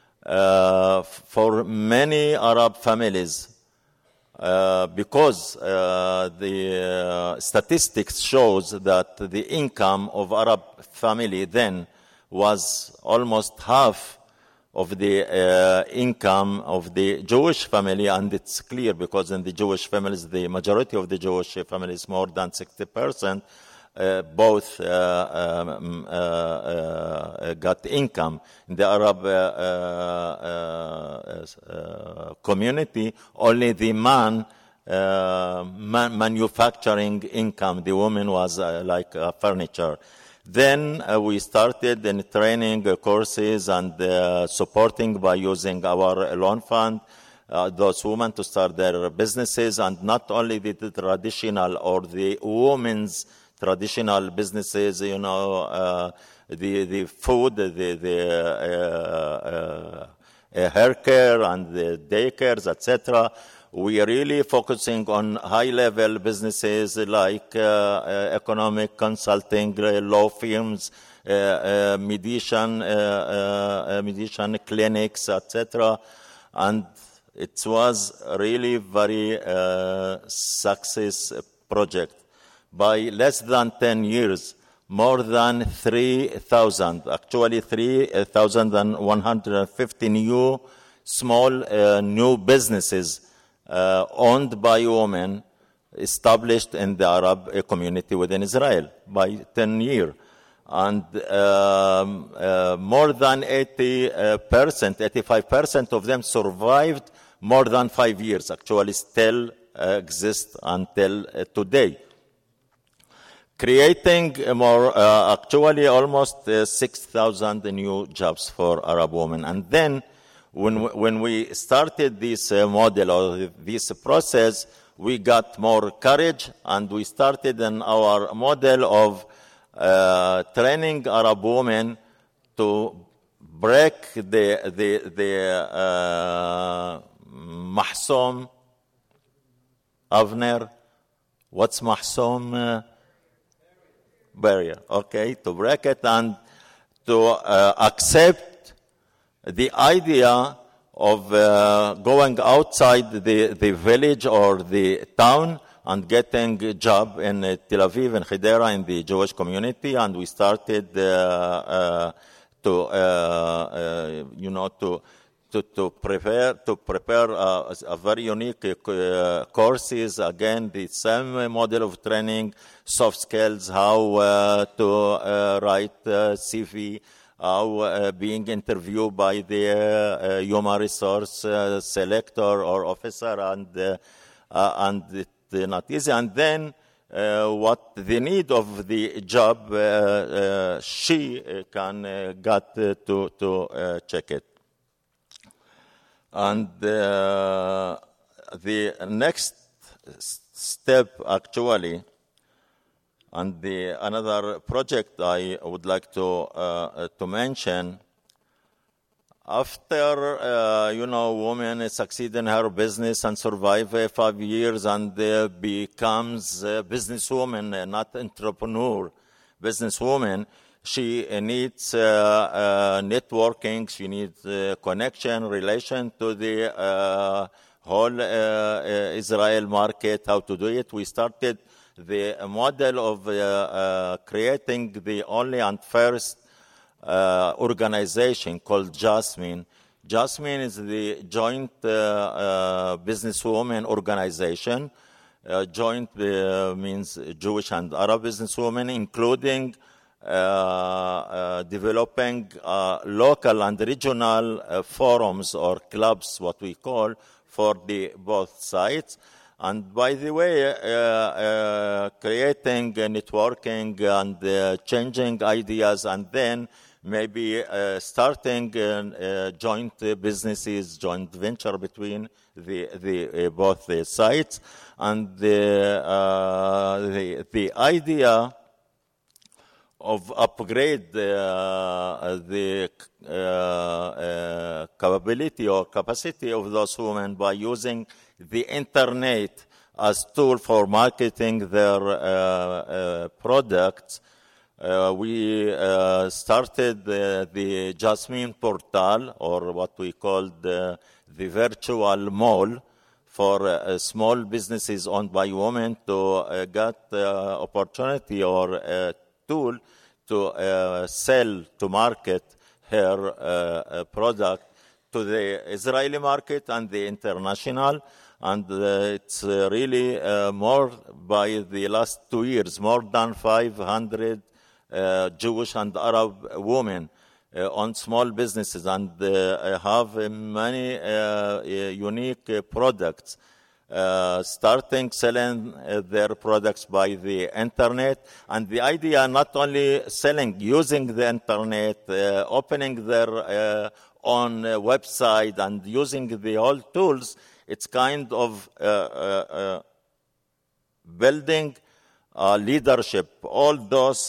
for many Arab families because the statistics shows that the income of Arab family then was almost half of the income of the Jewish family, and it's clear because in the Jewish families, the majority of the Jewish families, more than 60%, both got income. In the Arab community, only the man manufacturing income, the woman was like furniture. Then we started in training courses and supporting by using our loan fund those women to start their businesses, and not only the traditional or the women's traditional businesses, the food, the hair care and the daycares, etc. We are really focusing on high-level businesses like economic consulting, law firms, mediation clinics, etc. And it was really very success project. By less than 10 years, more than 3,000, actually 3,150 new small new businesses owned by women established in the Arab community within Israel by 10 years. And more than 85% of them survived more than 5 years, actually still exist until today. Creating more, actually almost 6,000 new jobs for Arab women. And then when we started this model or this process, we got more courage, and we started in our model of training Arab women to break the mahsum. Avner, what's mahsum? Barrier. Okay, to break it and to accept the idea of going outside the village or the town and getting a job in Tel Aviv and Hedera in the Jewish community, and we started to prepare a very unique courses. Again, the same model of training, soft skills, how to write CV, how being interviewed by the human resource selector or officer, and it's not easy. And then what the need of the job, she can get to check it. And the next step, actually, and another project I would like to mention, after woman succeed in her business and survive 5 years and becomes a businesswoman, not entrepreneur, businesswoman. She needs networking, she needs connection, relation to the whole Israel market, how to do it. We started the model of creating the only and first organization called Jasmine. Jasmine is the joint businesswoman organization. Joint means Jewish and Arab businesswomen, including developing local and regional forums or clubs, what we call, for the both sides. And by the way, creating networking and changing ideas, and then maybe starting joint businesses, joint venture between the both the sides. And the idea of upgrade the capability or capacity of those women by using the internet as tool for marketing their products. We started the Jasmine portal, or what we called the virtual mall, for small businesses owned by women to get opportunity or tool to sell, to market her product to the Israeli market and the international. And it's really more, by the last 2 years, more than 500 Jewish and Arab women on small businesses, and have many unique products. Starting selling their products by the internet, and the idea not only selling, using the internet, opening their own website and using the whole tools. It's kind of building leadership. All those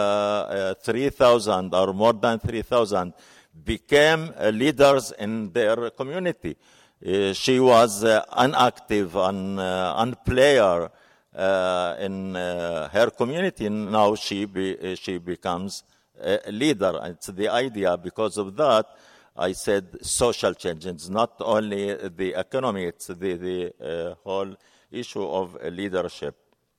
3,000 or more than 3,000 became leaders in their community. She was inactive and player in her community. Now she becomes a leader. It's the idea. Because of that, I said social change. It's not only the economy, it's the whole issue of leadership.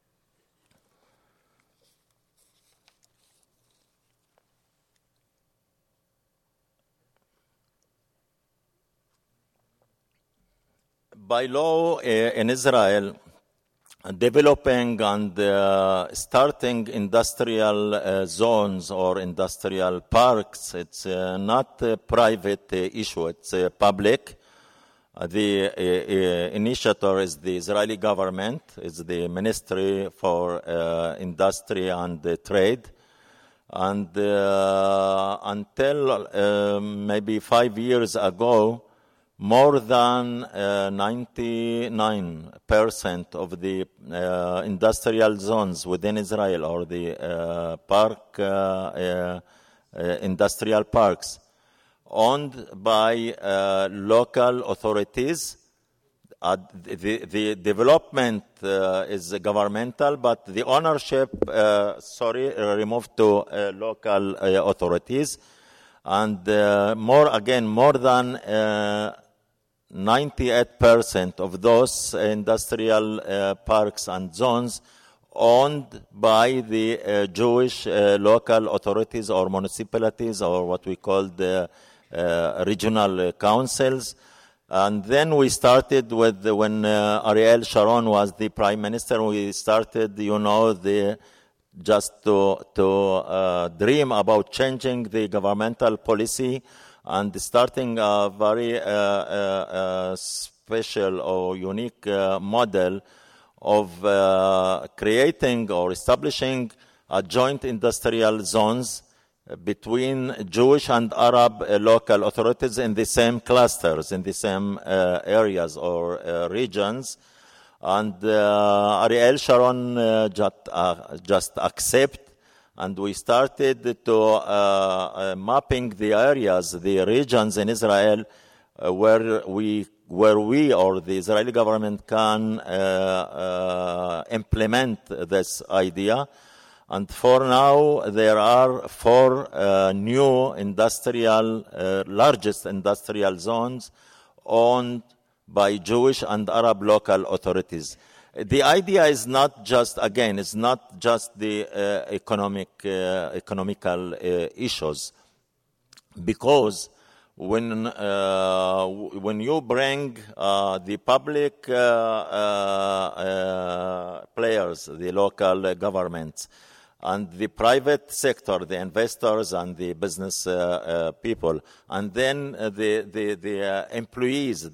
By law in Israel, developing and starting industrial zones or industrial parks, it's not a private issue, it's public. The initiator is the Israeli government, it's the Ministry for Industry and Trade. And until maybe 5 years ago, more than 99% of the industrial zones within Israel, or the industrial parks, owned by local authorities. The development is governmental, but the ownership, removed to local authorities. And more than 98% of those industrial parks and zones owned by the Jewish local authorities or municipalities, or what we call the regional councils. And then we started with, when Ariel Sharon was the prime minister, we started, just to dream about changing the governmental policy and starting a very special or unique model of creating or establishing a joint industrial zones between Jewish and Arab local authorities in the same clusters, in the same areas or regions. And Ariel Sharon just accept, and we started to mapping the areas, the regions in Israel where we or the Israeli government can implement this idea. And for now, there are 4 new largest industrial zones owned by Jewish and Arab local authorities. The idea is not just, again, it's not just the economical issues, because when you bring the public players, the local governments, and the private sector, the investors and the business people, and then the employees,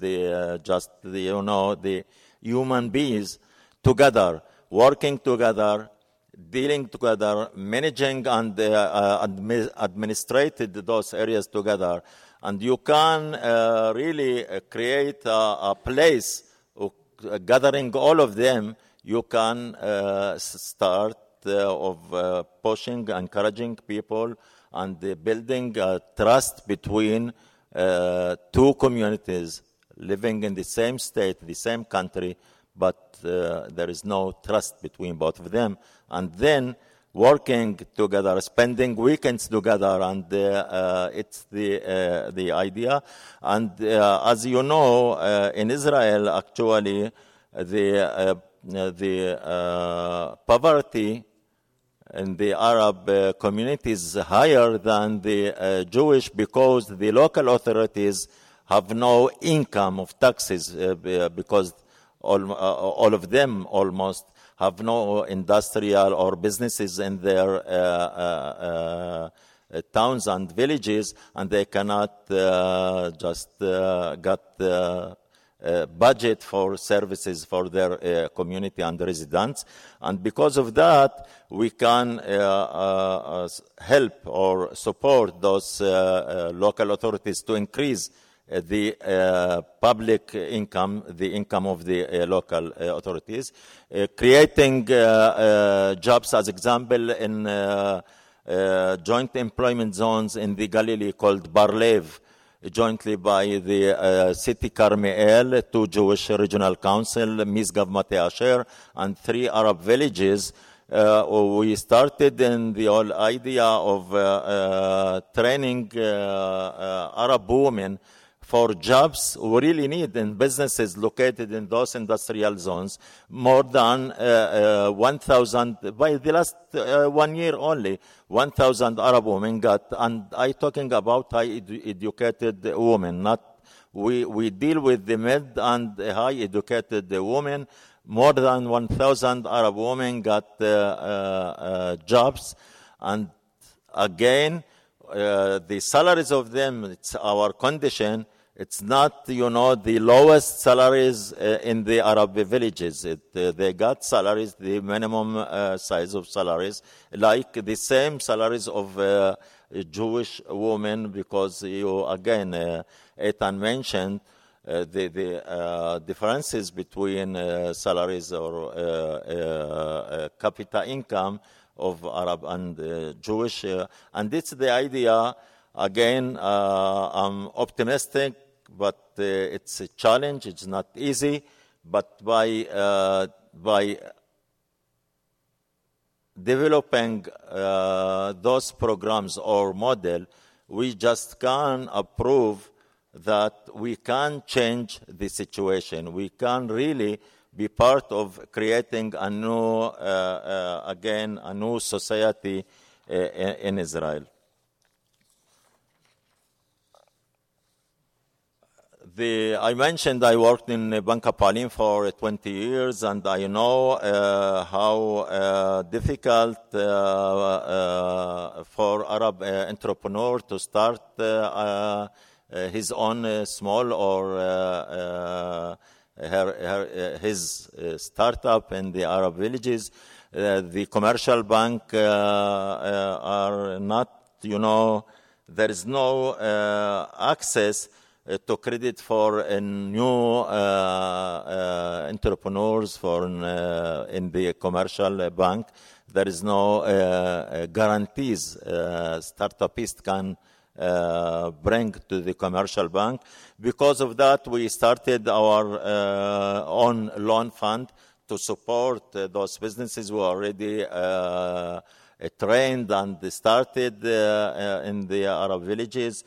the human beings together, working together, dealing together, managing and administrated those areas together, and you can really create a place gathering all of them. You can start of pushing, encouraging people, and building trust between 2 communities living in the same state, the same country, but there is no trust between both of them. And then working together, spending weekends together, and it's the idea. And as you know, in Israel, actually, the poverty in the Arab community is higher than the Jewish, because the local authorities have no income of taxes, because all of them almost have no industrial or businesses in their towns and villages, and they cannot just get budget for services for their community and residents. And because of that, we can help or support those local authorities to increase the public income, the income of the local authorities, creating jobs, as example, in joint employment zones in the Galilee called Bar-Lev, jointly by the city Carmiel, 2 Jewish regional council, Misgav Mate Asher, and 3 Arab villages. We started in the whole idea of training Arab women for jobs we really need in businesses located in those industrial zones. More than 1,000, by the last 1 year only, 1,000 Arab women got, and I'm talking about high educated women, not, we deal with the mid and high educated women. More than 1,000 Arab women got jobs, and again, the salaries of them, it's our condition. It's not, the lowest salaries in the Arab villages. They got salaries, the minimum size of salaries, like the same salaries of Jewish women, because you, again, Eitan mentioned the differences between salaries or capita income of Arab and Jewish. And it's the idea. Again, I'm optimistic, but it's a challenge. It's not easy. But by developing those programs or model, we just can approve that we can change the situation. We can really be part of creating a new, a new society in Israel. I mentioned I worked in Bank Hapoalim for 20 years, and I know how difficult for Arab entrepreneur to start his own small or his startup in the Arab villages. The commercial bank are not, there is no access to credit for new entrepreneurs in the commercial bank. There is no guarantees startupists can bring to the commercial bank. Because of that, we started our own loan fund to support those businesses who are already trained and started in the Arab villages.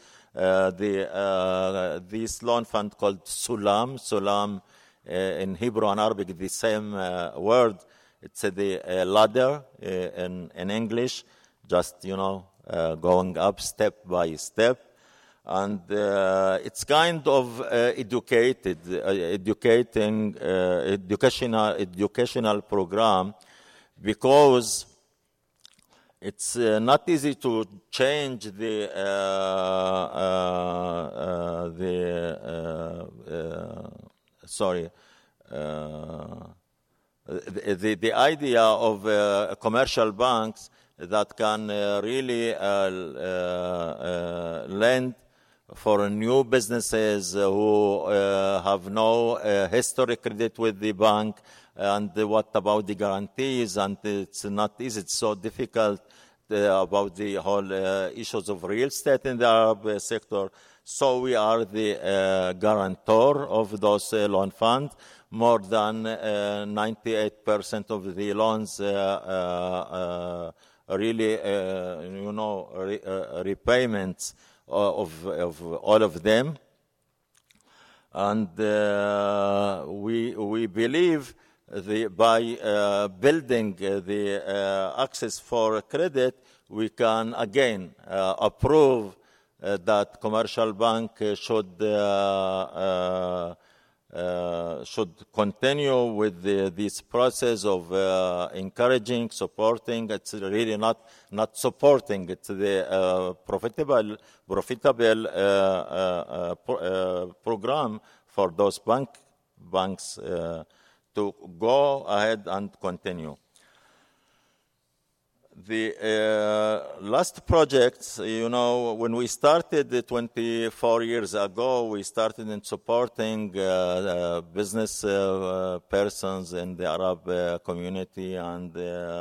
This loan fund called Sulam in Hebrew and Arabic, the same word. It's the ladder in English, just, going up step by step. And it's kind of educational program, because it's not easy to change the idea of commercial banks that can really lend for new businesses who have no history credit with the bank. And what about the guarantees? And it's not easy. It's so difficult about the whole issues of real estate in the Arab sector. So we are the guarantor of those loan funds. More than 98% of the loans really, repayments of all of them. And we believe by building the access for credit, we can again approve that commercial bank should continue with this process of encouraging, supporting. It's really not supporting. It's the profitable program for those banks to go ahead and continue. The last projects, when we started 24 years ago, we started in supporting business persons in the Arab community and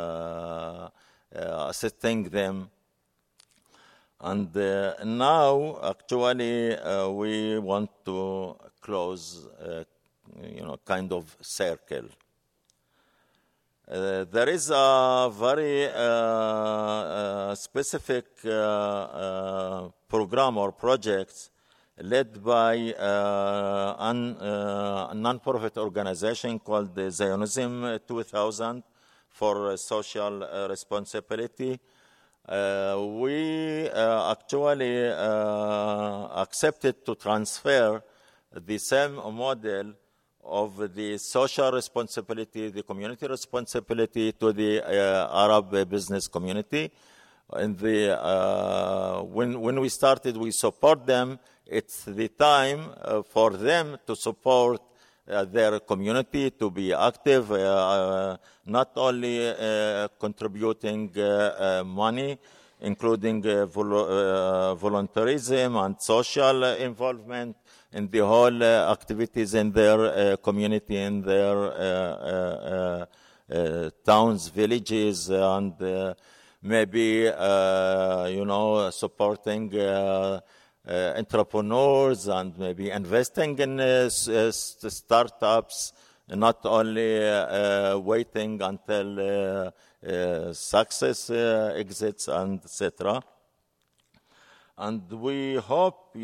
assisting them. And now, actually, we want to close kind of circle. There is a very specific program or project led by a non-profit organization called the Zionism 2000 for social responsibility. We actually accepted to transfer the same model of the social responsibility, the community responsibility to the Arab business community. And when we started, we support them. It's the time for them to support their community, to be active, not only contributing money, including volunteerism and social involvement in the whole activities in their community, in their towns, villages, and maybe, supporting entrepreneurs and maybe investing in startups, not only waiting until success exits, and etc. And we hope,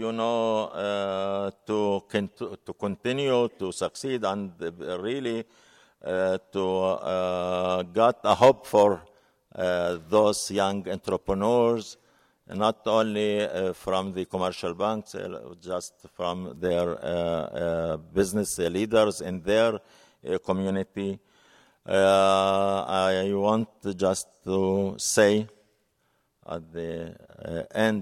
to continue to succeed and really to get a hope for those young entrepreneurs, not only from the commercial banks, just from their business leaders in their community. I want just to say at the end,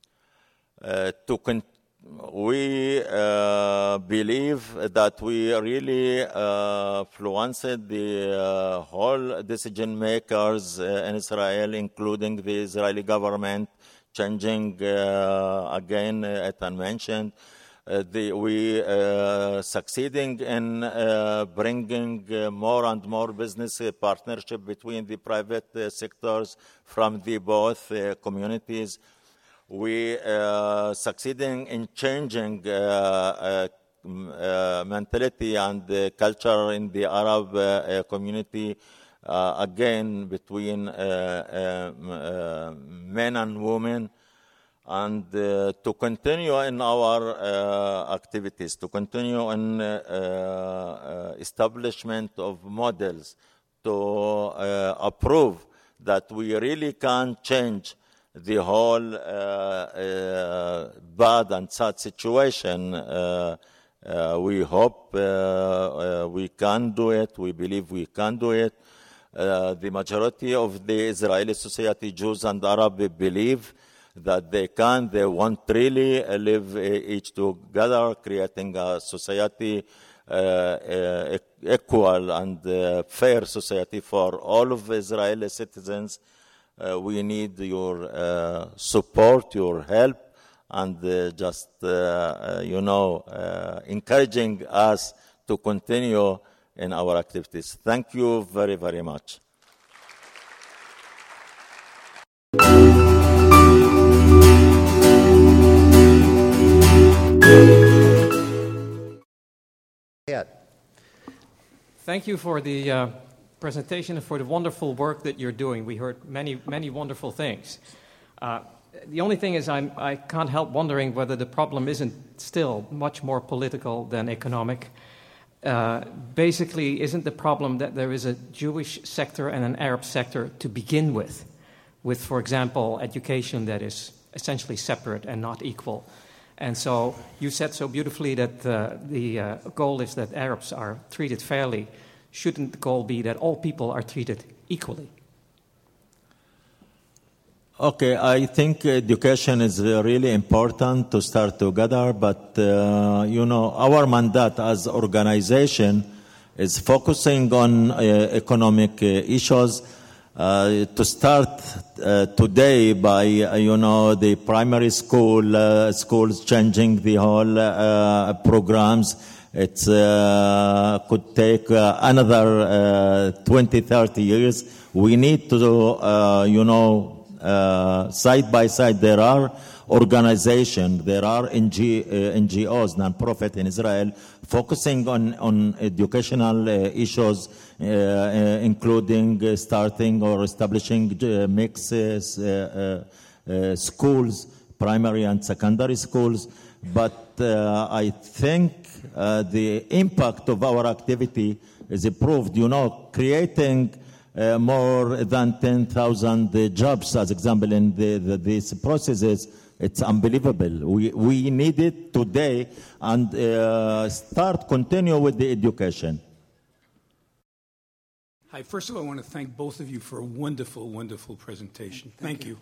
we believe that we really influenced the whole decision makers in Israel, including the Israeli government, changing again, Ethan mentioned. We succeeding in bringing more and more business partnership between the private sectors from the both communities. We succeeding in changing mentality and culture in the Arab community, again between men and women, and to continue in our activities, to continue in establishment of models, to approve that we really can change the whole bad and sad situation. We hope we can do it. We believe we can do it. The majority of the Israeli society, Jews and Arab, believe that they can. They want really live each together, creating a society, equal and fair society for all of Israeli citizens. We need your support, your help, and just, encouraging us to continue in our activities. Thank you very, very much. Thank you for the presentation and for the wonderful work that you're doing. We heard many, many wonderful things. The only thing is I can't help wondering whether the problem isn't still much more political than economic. Basically, isn't the problem that there is a Jewish sector and an Arab sector to begin with, for example, education that is essentially separate and not equal? And so you said so beautifully that the goal is that Arabs are treated fairly. Shouldn't the goal be that all people are treated equally? Okay, I think education is really important to start together, but, our mandate as organization is focusing on economic issues. To start today by, the primary schools changing the whole programs. It could take another 20, 30 years. We need to, side by side, there are organizations, there are NGOs, non-profit in Israel, focusing on educational issues, including starting or establishing mixed schools, primary and secondary schools. But I think the impact of our activity is proved, creating more than 10,000 jobs, as example, in these processes. It's unbelievable. We need it today and continue with the education. Hi, first of all, I want to thank both of you for a wonderful, wonderful presentation. Thank you.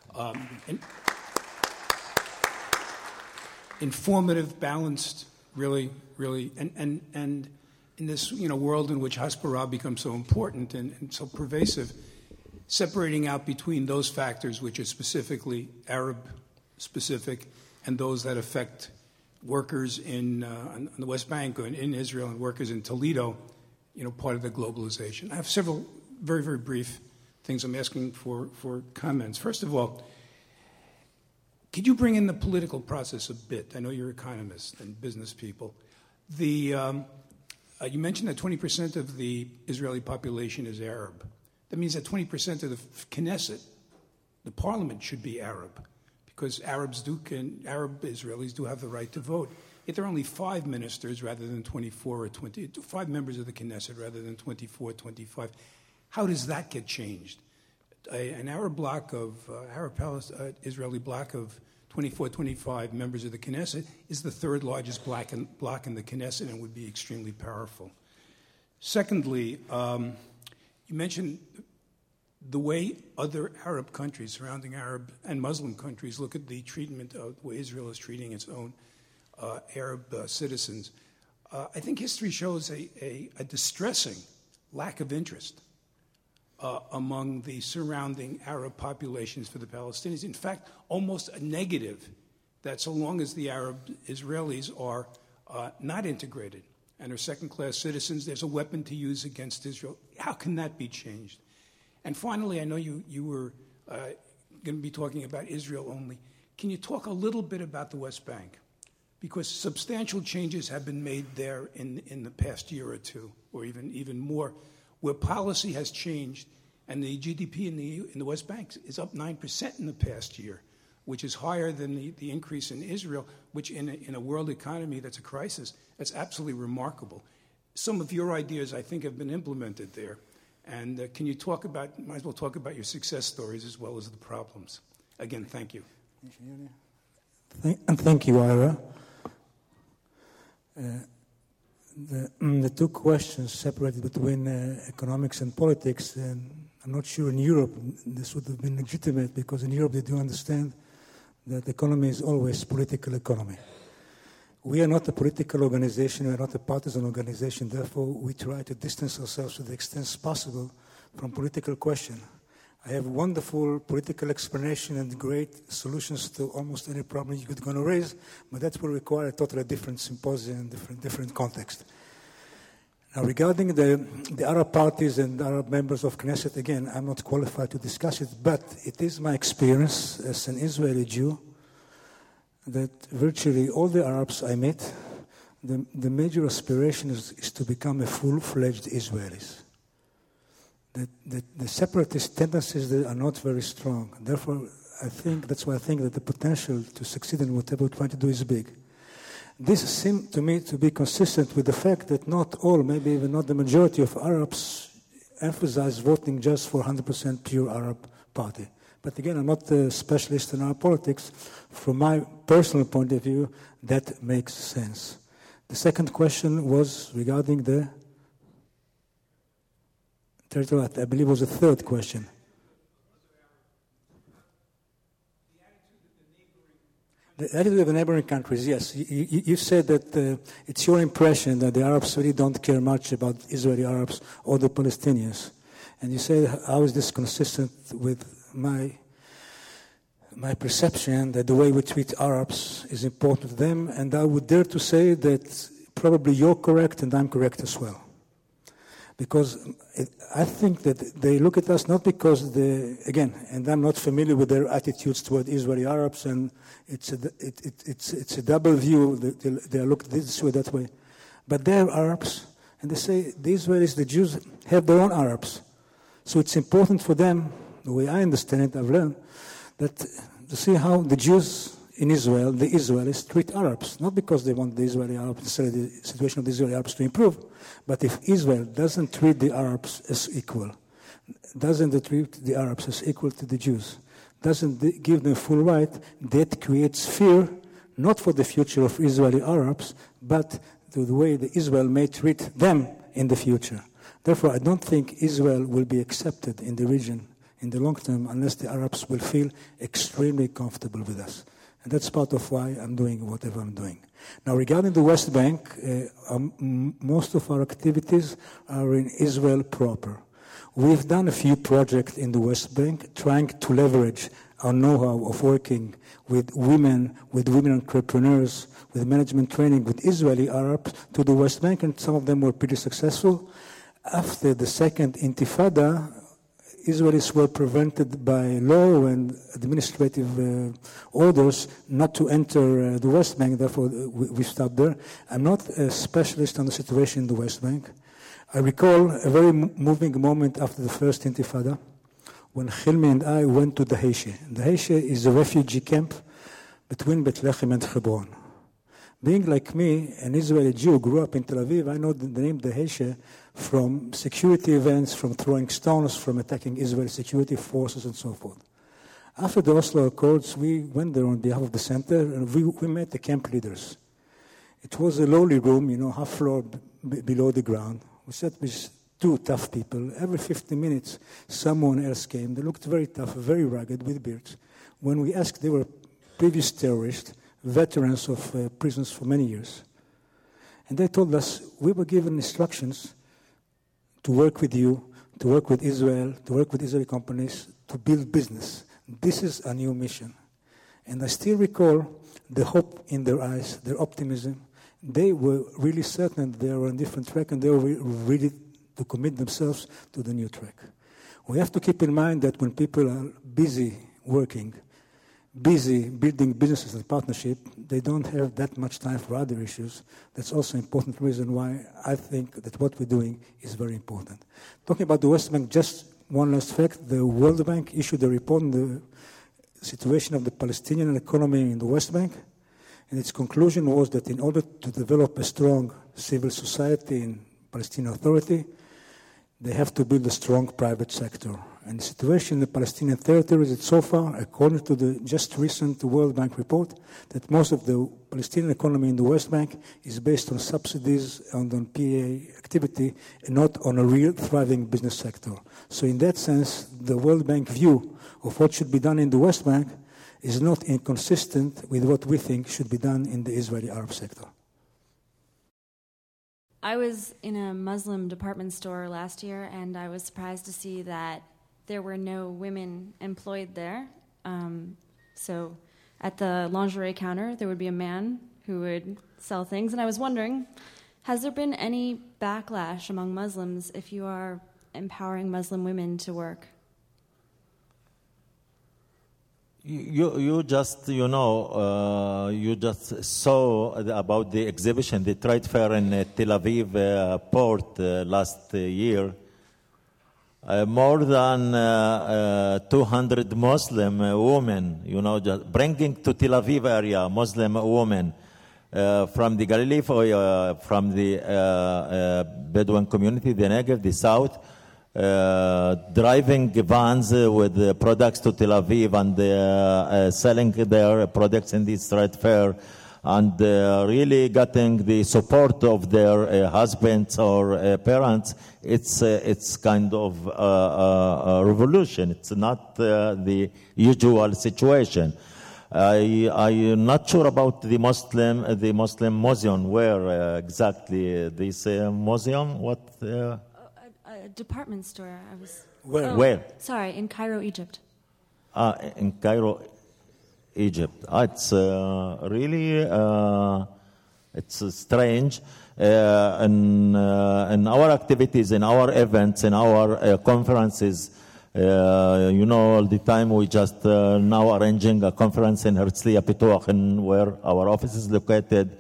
Informative, balanced, really, really, and in this world in which Hasbara becomes so important and so pervasive, separating out between those factors which are specifically Arab-specific and those that affect workers on the West Bank or in Israel and workers in Toledo, part of the globalization. I have several very, very brief things I'm asking for comments. First of all, could you bring in the political process a bit? I know you're economists and business people. You mentioned that 20% of the Israeli population is Arab. That means that 20% of the Knesset, the parliament, should be Arab, because Arab Israelis do have the right to vote. If there are only 5 ministers rather than 24 or 20, 5 members of the Knesset rather than 24, 25, how does that get changed? An Arab bloc of Israeli bloc of 24, 25 members of the Knesset is the third largest bloc in the Knesset and would be extremely powerful. Secondly, you mentioned the way other Arab countries, surrounding Arab and Muslim countries, look at the treatment of the way Israel is treating its own Arab citizens. I think history shows a distressing lack of interest among the surrounding Arab populations for the Palestinians. In fact, almost a negative, that so long as the Arab Israelis are not integrated and are second-class citizens, there's a weapon to use against Israel. How can that be changed? And finally, I know you were going to be talking about Israel only. Can you talk a little bit about the West Bank? Because substantial changes have been made there in the past year or two, or even more, where policy has changed, and the GDP in the West Bank is up 9% in the past year, which is higher than the increase in Israel, which in a world economy that's a crisis, that's absolutely remarkable. Some of your ideas, I think, have been implemented there. And can you might as well talk about your success stories as well as the problems. Again, thank you. Thank you, Ira. The two questions separated between economics and politics, and I'm not sure in Europe this would have been legitimate, because in Europe they do understand that economy is always political economy. We are not a political organization, we are not a partisan organization, therefore we try to distance ourselves to the extent possible from political question. I have wonderful political explanation and great solutions to almost any problem you could going to raise, but that will require a totally different symposium, different context. Now, regarding the Arab parties and Arab members of Knesset, again, I'm not qualified to discuss it, but it is my experience as an Israeli Jew that virtually all the Arabs I met, the major aspiration is to become a full-fledged Israelis. The separatist tendencies are not very strong. Therefore, that's why I think that the potential to succeed in whatever we're trying to do is big. This seemed to me to be consistent with the fact that not all, maybe even not the majority of Arabs emphasize voting just for 100% pure Arab party. But again, I'm not a specialist in Arab politics. From my personal point of view, that makes sense. The second question was regarding the territory, I believe was the third question. The attitude of the neighboring countries, yes. You said that it's your impression that the Arabs really don't care much about Israeli Arabs or the Palestinians. And you say, how is this consistent with my perception that the way we treat Arabs is important to them? And I would dare to say that probably you're correct and I'm correct as well. Because I think that they look at us not because again, and I'm not familiar with their attitudes toward Israeli Arabs, and it's a double view. They look this way, that way. But they're Arabs, and they say the Israelis, the Jews, have their own Arabs. So it's important for them, the way I understand it, I've learned, that to see how the Jews in Israel, the Israelis, treat Arabs, not because they want the Israeli Arabs, necessarily the situation of the Israeli Arabs to improve, but if Israel doesn't treat the Arabs as equal, doesn't treat the Arabs as equal to the Jews, doesn't give them full right, that creates fear, not for the future of Israeli Arabs, but to the way that Israel may treat them in the future. Therefore, I don't think Israel will be accepted in the region in the long term unless the Arabs will feel extremely comfortable with us. And that's part of why I'm doing whatever I'm doing. Now, regarding the West Bank, most of our activities are in Israel proper. We've done a few projects in the West Bank trying to leverage our know-how of working with women entrepreneurs, with management training, with Israeli Arabs to the West Bank, and some of them were pretty successful. After the second Intifada, Israelis were prevented by law and administrative orders not to enter the West Bank, therefore we stopped there. I'm not a specialist on the situation in the West Bank. I recall a very moving moment after the first Intifada when Hilmi and I went to Daheshe. Daheshe is a refugee camp between Bethlehem and Hebron. Being like me, an Israeli Jew, grew up in Tel Aviv, I know the name Dheisheh from security events, from throwing stones, from attacking Israeli security forces, and so forth. After the Oslo Accords, we went there on behalf of the center, and we met the camp leaders. It was a lowly room, half floor below the ground. We sat with two tough people. Every 15 minutes, someone else came. They looked very tough, very rugged, with beards. When we asked, they were previous terrorists, veterans of prisons for many years. And they told us, we were given instructions to work with you, to work with Israel, to work with Israeli companies, to build business. This is a new mission. And I still recall the hope in their eyes, their optimism. They were really certain they were on a different track, and they were ready to commit themselves to the new track. We have to keep in mind that when people are busy working, busy building businesses and partnership, they don't have that much time for other issues. That's also an important reason why I think that what we're doing is very important. Talking about the West Bank, just one last fact. The World Bank issued a report on the situation of the Palestinian economy in the West Bank, and its conclusion was that in order to develop a strong civil society in Palestinian Authority, they have to build a strong private sector. And the situation in the Palestinian territories is so far, according to the just recent World Bank report, that most of the Palestinian economy in the West Bank is based on subsidies and on PA activity and not on a real thriving business sector. So in that sense, the World Bank view of what should be done in the West Bank is not inconsistent with what we think should be done in the Israeli Arab sector. I was in a Muslim department store last year, and I was surprised to see that there were no women employed there. So at the lingerie counter, there would be a man who would sell things, and I was wondering, has there been any backlash among Muslims if you are empowering Muslim women to work? You just saw about the exhibition, the trade fair in Tel Aviv port last year. More than 200 Muslim women, just bringing to Tel Aviv area Muslim women from the Galilee, from the Bedouin community, the Negev, the south, driving vans with products to Tel Aviv and selling their products in this trade fair, and really getting the support of their husbands or parents. It's kind of a revolution. It's not the usual situation. I'm not sure about the Muslim museum. Where exactly this museum? What? A department store. I was. Where? Sorry, in Cairo, Egypt. In Cairo, Egypt. It's really it's strange. In our activities, in our events, in our conferences, all the time we just now arranging a conference in Herzliya Pituach, where our office is located.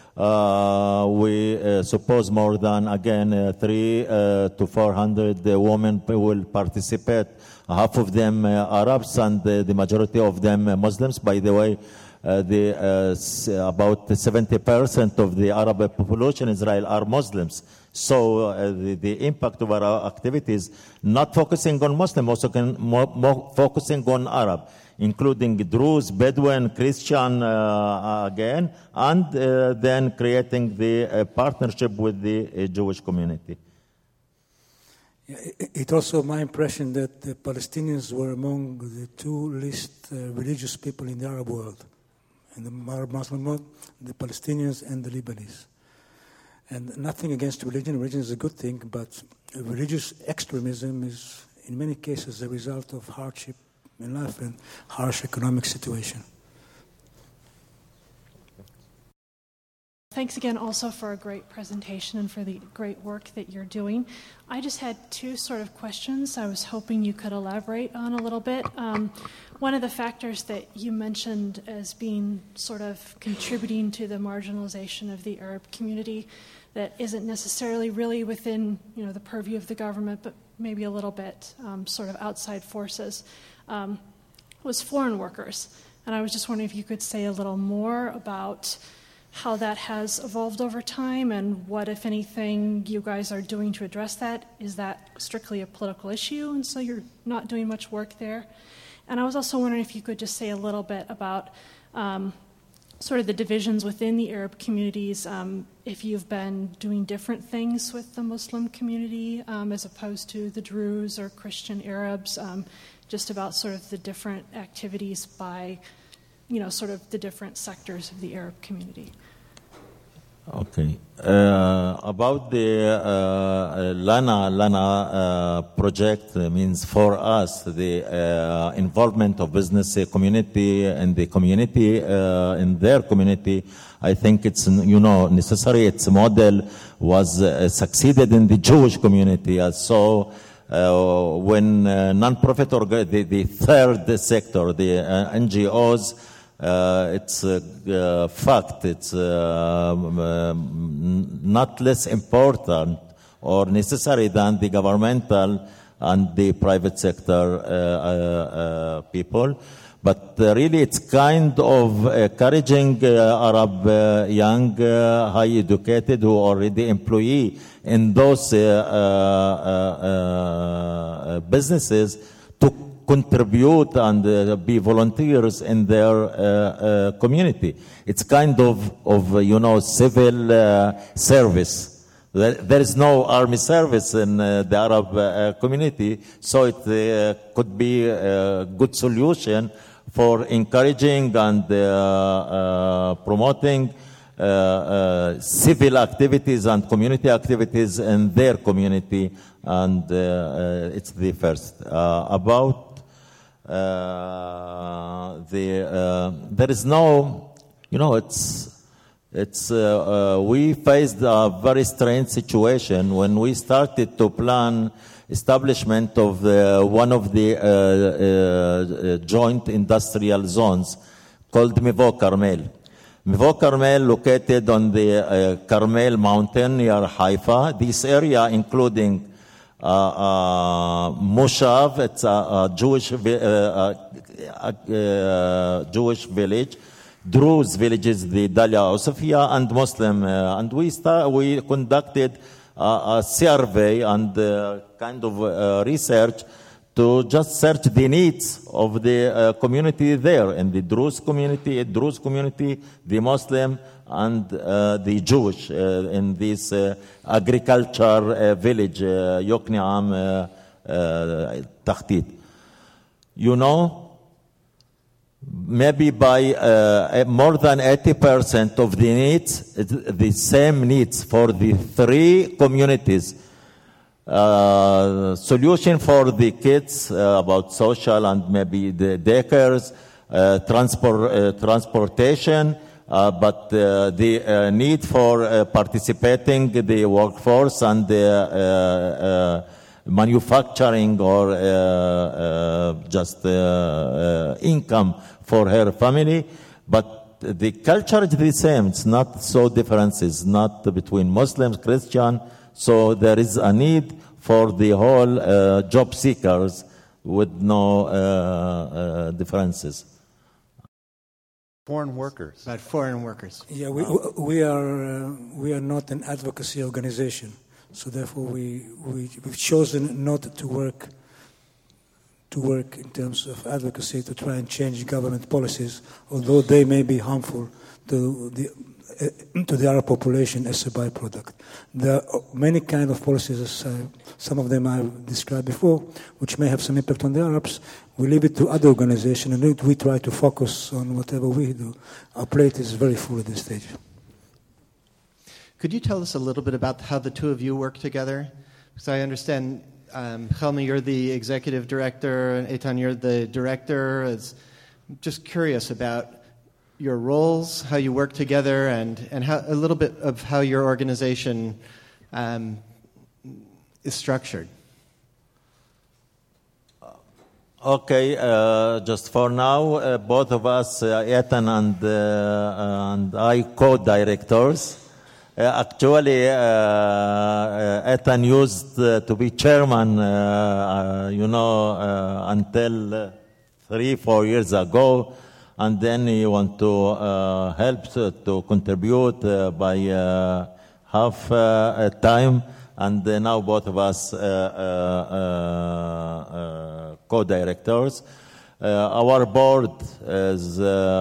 We suppose more than, again, 300 to 400 women will participate. Half of them Arabs and the majority of them Muslims. By the way, about 70% of the Arab population in Israel are Muslims. So the impact of our activities, not focusing on Muslim, also more focusing on Arab, including Druze, Bedouin, Christian again, and then creating the partnership with the Jewish community. It's also my impression that the Palestinians were among the two least religious people in the Arab world. In the Arab Muslim world, the Palestinians and the Lebanese. And nothing against religion. Religion is a good thing, but religious extremism is, in many cases, a result of hardship in life and harsh economic situation. Thanks again also for a great presentation and for the great work that you're doing. I just had two sort of questions I was hoping you could elaborate on a little bit. One of the factors that you mentioned as being sort of contributing to the marginalization of the Arab community that isn't necessarily really within the purview of the government, but maybe a little bit sort of outside forces, was foreign workers. And I was just wondering if you could say a little more about how that has evolved over time and what, if anything, you guys are doing to address that. Is that strictly a political issue, and so you're not doing much work there? And I was also wondering if you could just say a little bit about sort of the divisions within the Arab communities, if you've been doing different things with the Muslim community as opposed to the Druze or Christian Arabs, just about sort of the different activities by, sort of the different sectors of the Arab community. Okay. About the Lana project means for us the involvement of business community and the community in their community. I think it's necessary. Its model was succeeded in the Jewish community. So when non-profit the third sector, the NGOs. It's a fact. It's not less important or necessary than the governmental and the private sector people. But really, it's kind of encouraging Arab young, high educated who are already employee in those businesses to contribute and be volunteers in their community. It's kind of civil service. There is no army service in the Arab community, so it could be a good solution for encouraging and promoting civil activities and community activities in their community, and it's the first. About there is no, we faced a very strange situation when we started to plan establishment of one of the joint industrial zones called Mivo Carmel. Mivo Carmel, located on the Carmel mountain near Haifa. This area, including Moshav, it's a Jewish village, Druze villages, the Dalia Osofia, and Muslim. And we conducted a survey and kind of research to just search the needs of the community there, and the Druze community, the Muslim, and the Jewish in this agriculture village, Yokneam Takhtit. Maybe by more than 80% of the needs, the same needs for the three communities. Solution for the kids about social and maybe the daycares, transportation, but the need for participating the workforce and the manufacturing or just income for her family. But the culture is the same. It's not so differences, not between Muslims, Christian. So there is a need for the whole job seekers with no differences. Foreign workers. About foreign workers. Yeah, we are not an advocacy organization, so therefore we've chosen not to work in terms of advocacy to try and change government policies, although they may be harmful to the Arab population as a byproduct. There are many kinds of policies, some of them I've described before, which may have some impact on the Arabs. We leave it to other organizations, and we try to focus on whatever we do. Our plate is very full at this stage. Could you tell us a little bit about how the two of you work together? Because I understand, Helmi, you're the executive director, and Eitan, you're the director. I'm just curious about your roles, how you work together, and how, a little bit of how your organization is structured. Okay, just for now, both of us, Eitan and I, co-directors. Actually, Eitan used to be chairman, until 3-4 years ago. and then you want to help to contribute by half time, and now both of us co-directors. Our board is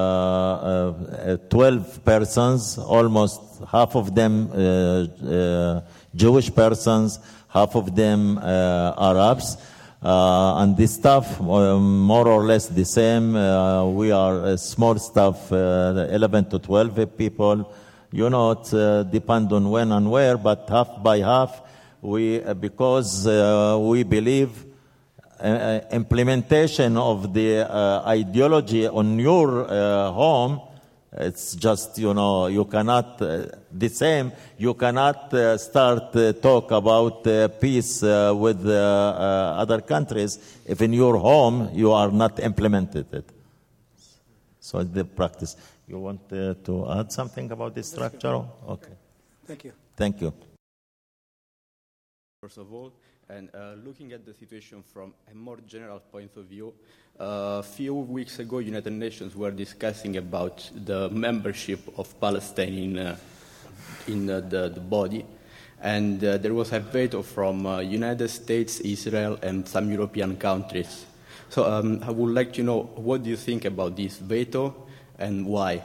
12 persons, almost half of them Jewish persons, half of them Arabs. And the staff, more or less the same. We are a small staff, 11 to 12 people. You know, it depends on when and where, but half by half, because we believe implementation of the ideology on your home, it's just, you cannot, the same, you cannot start talk about peace with other countries if in your home you are not implemented it. So the practice. You want to add something about this structure? Okay. Thank you. Thank you. First of all, and looking at the situation from a more general point of view, a few weeks ago, United Nations were discussing about the membership of Palestine in the body, and there was a veto from United States, Israel, and some European countries. So I would like to know, what do you think about this veto, and why?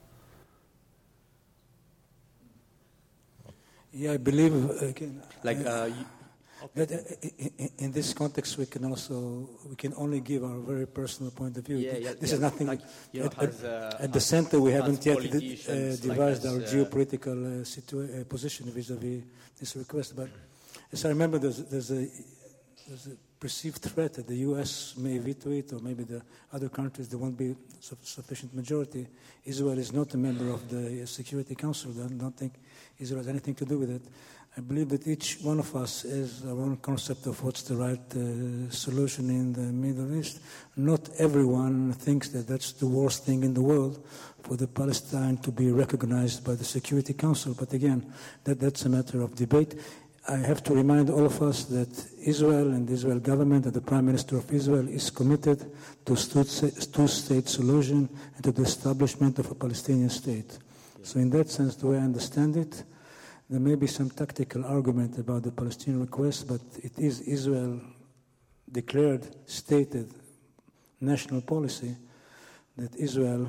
Yeah, I believe, again... That in this context, we can only give our very personal point of view. This is nothing. At the center, we haven't yet devised our geopolitical position vis-a-vis this request. But as I remember, there's a perceived threat that the U.S. may veto it, or maybe the other countries, there won't be sufficient majority. Israel is not a member of the Security Council. I don't think Israel has anything to do with it. I believe that each one of us has our own concept of what's the right solution in the Middle East. Not everyone thinks that that's the worst thing in the world for the Palestine to be recognized by the Security Council. But again, that's a matter of debate. I have to remind all of us that Israel and the Israel government and the Prime Minister of Israel is committed to two-state solution and to the establishment of a Palestinian state. So in that sense, the way I understand it, there may be some tactical argument about the Palestinian request, but it is Israel declared, stated national policy that Israel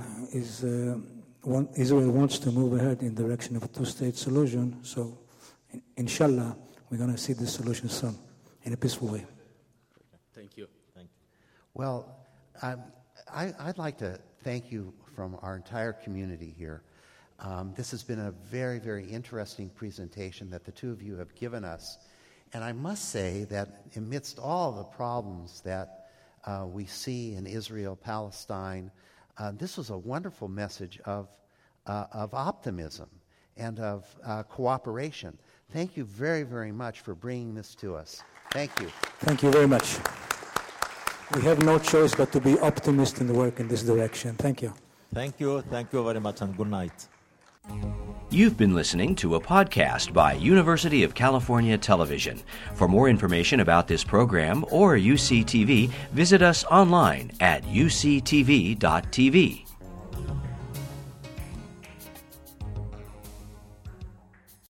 wants to move ahead in the direction of a two-state solution. So, inshallah, we're going to see this solution soon in a peaceful way. Thank you. Well, I'd like to thank you from our entire community here. This has been a very, very interesting presentation that the two of you have given us. And I must say that amidst all the problems that we see in Israel, Palestine, this was a wonderful message of optimism and of cooperation. Thank you very, very much for bringing this to us. Thank you. Thank you very much. We have no choice but to be optimists and work in this direction. Thank you. Thank you. Thank you very much, and good night. You've been listening to a podcast by University of California Television. For more information about this program or UCTV, visit us online at uctv.tv.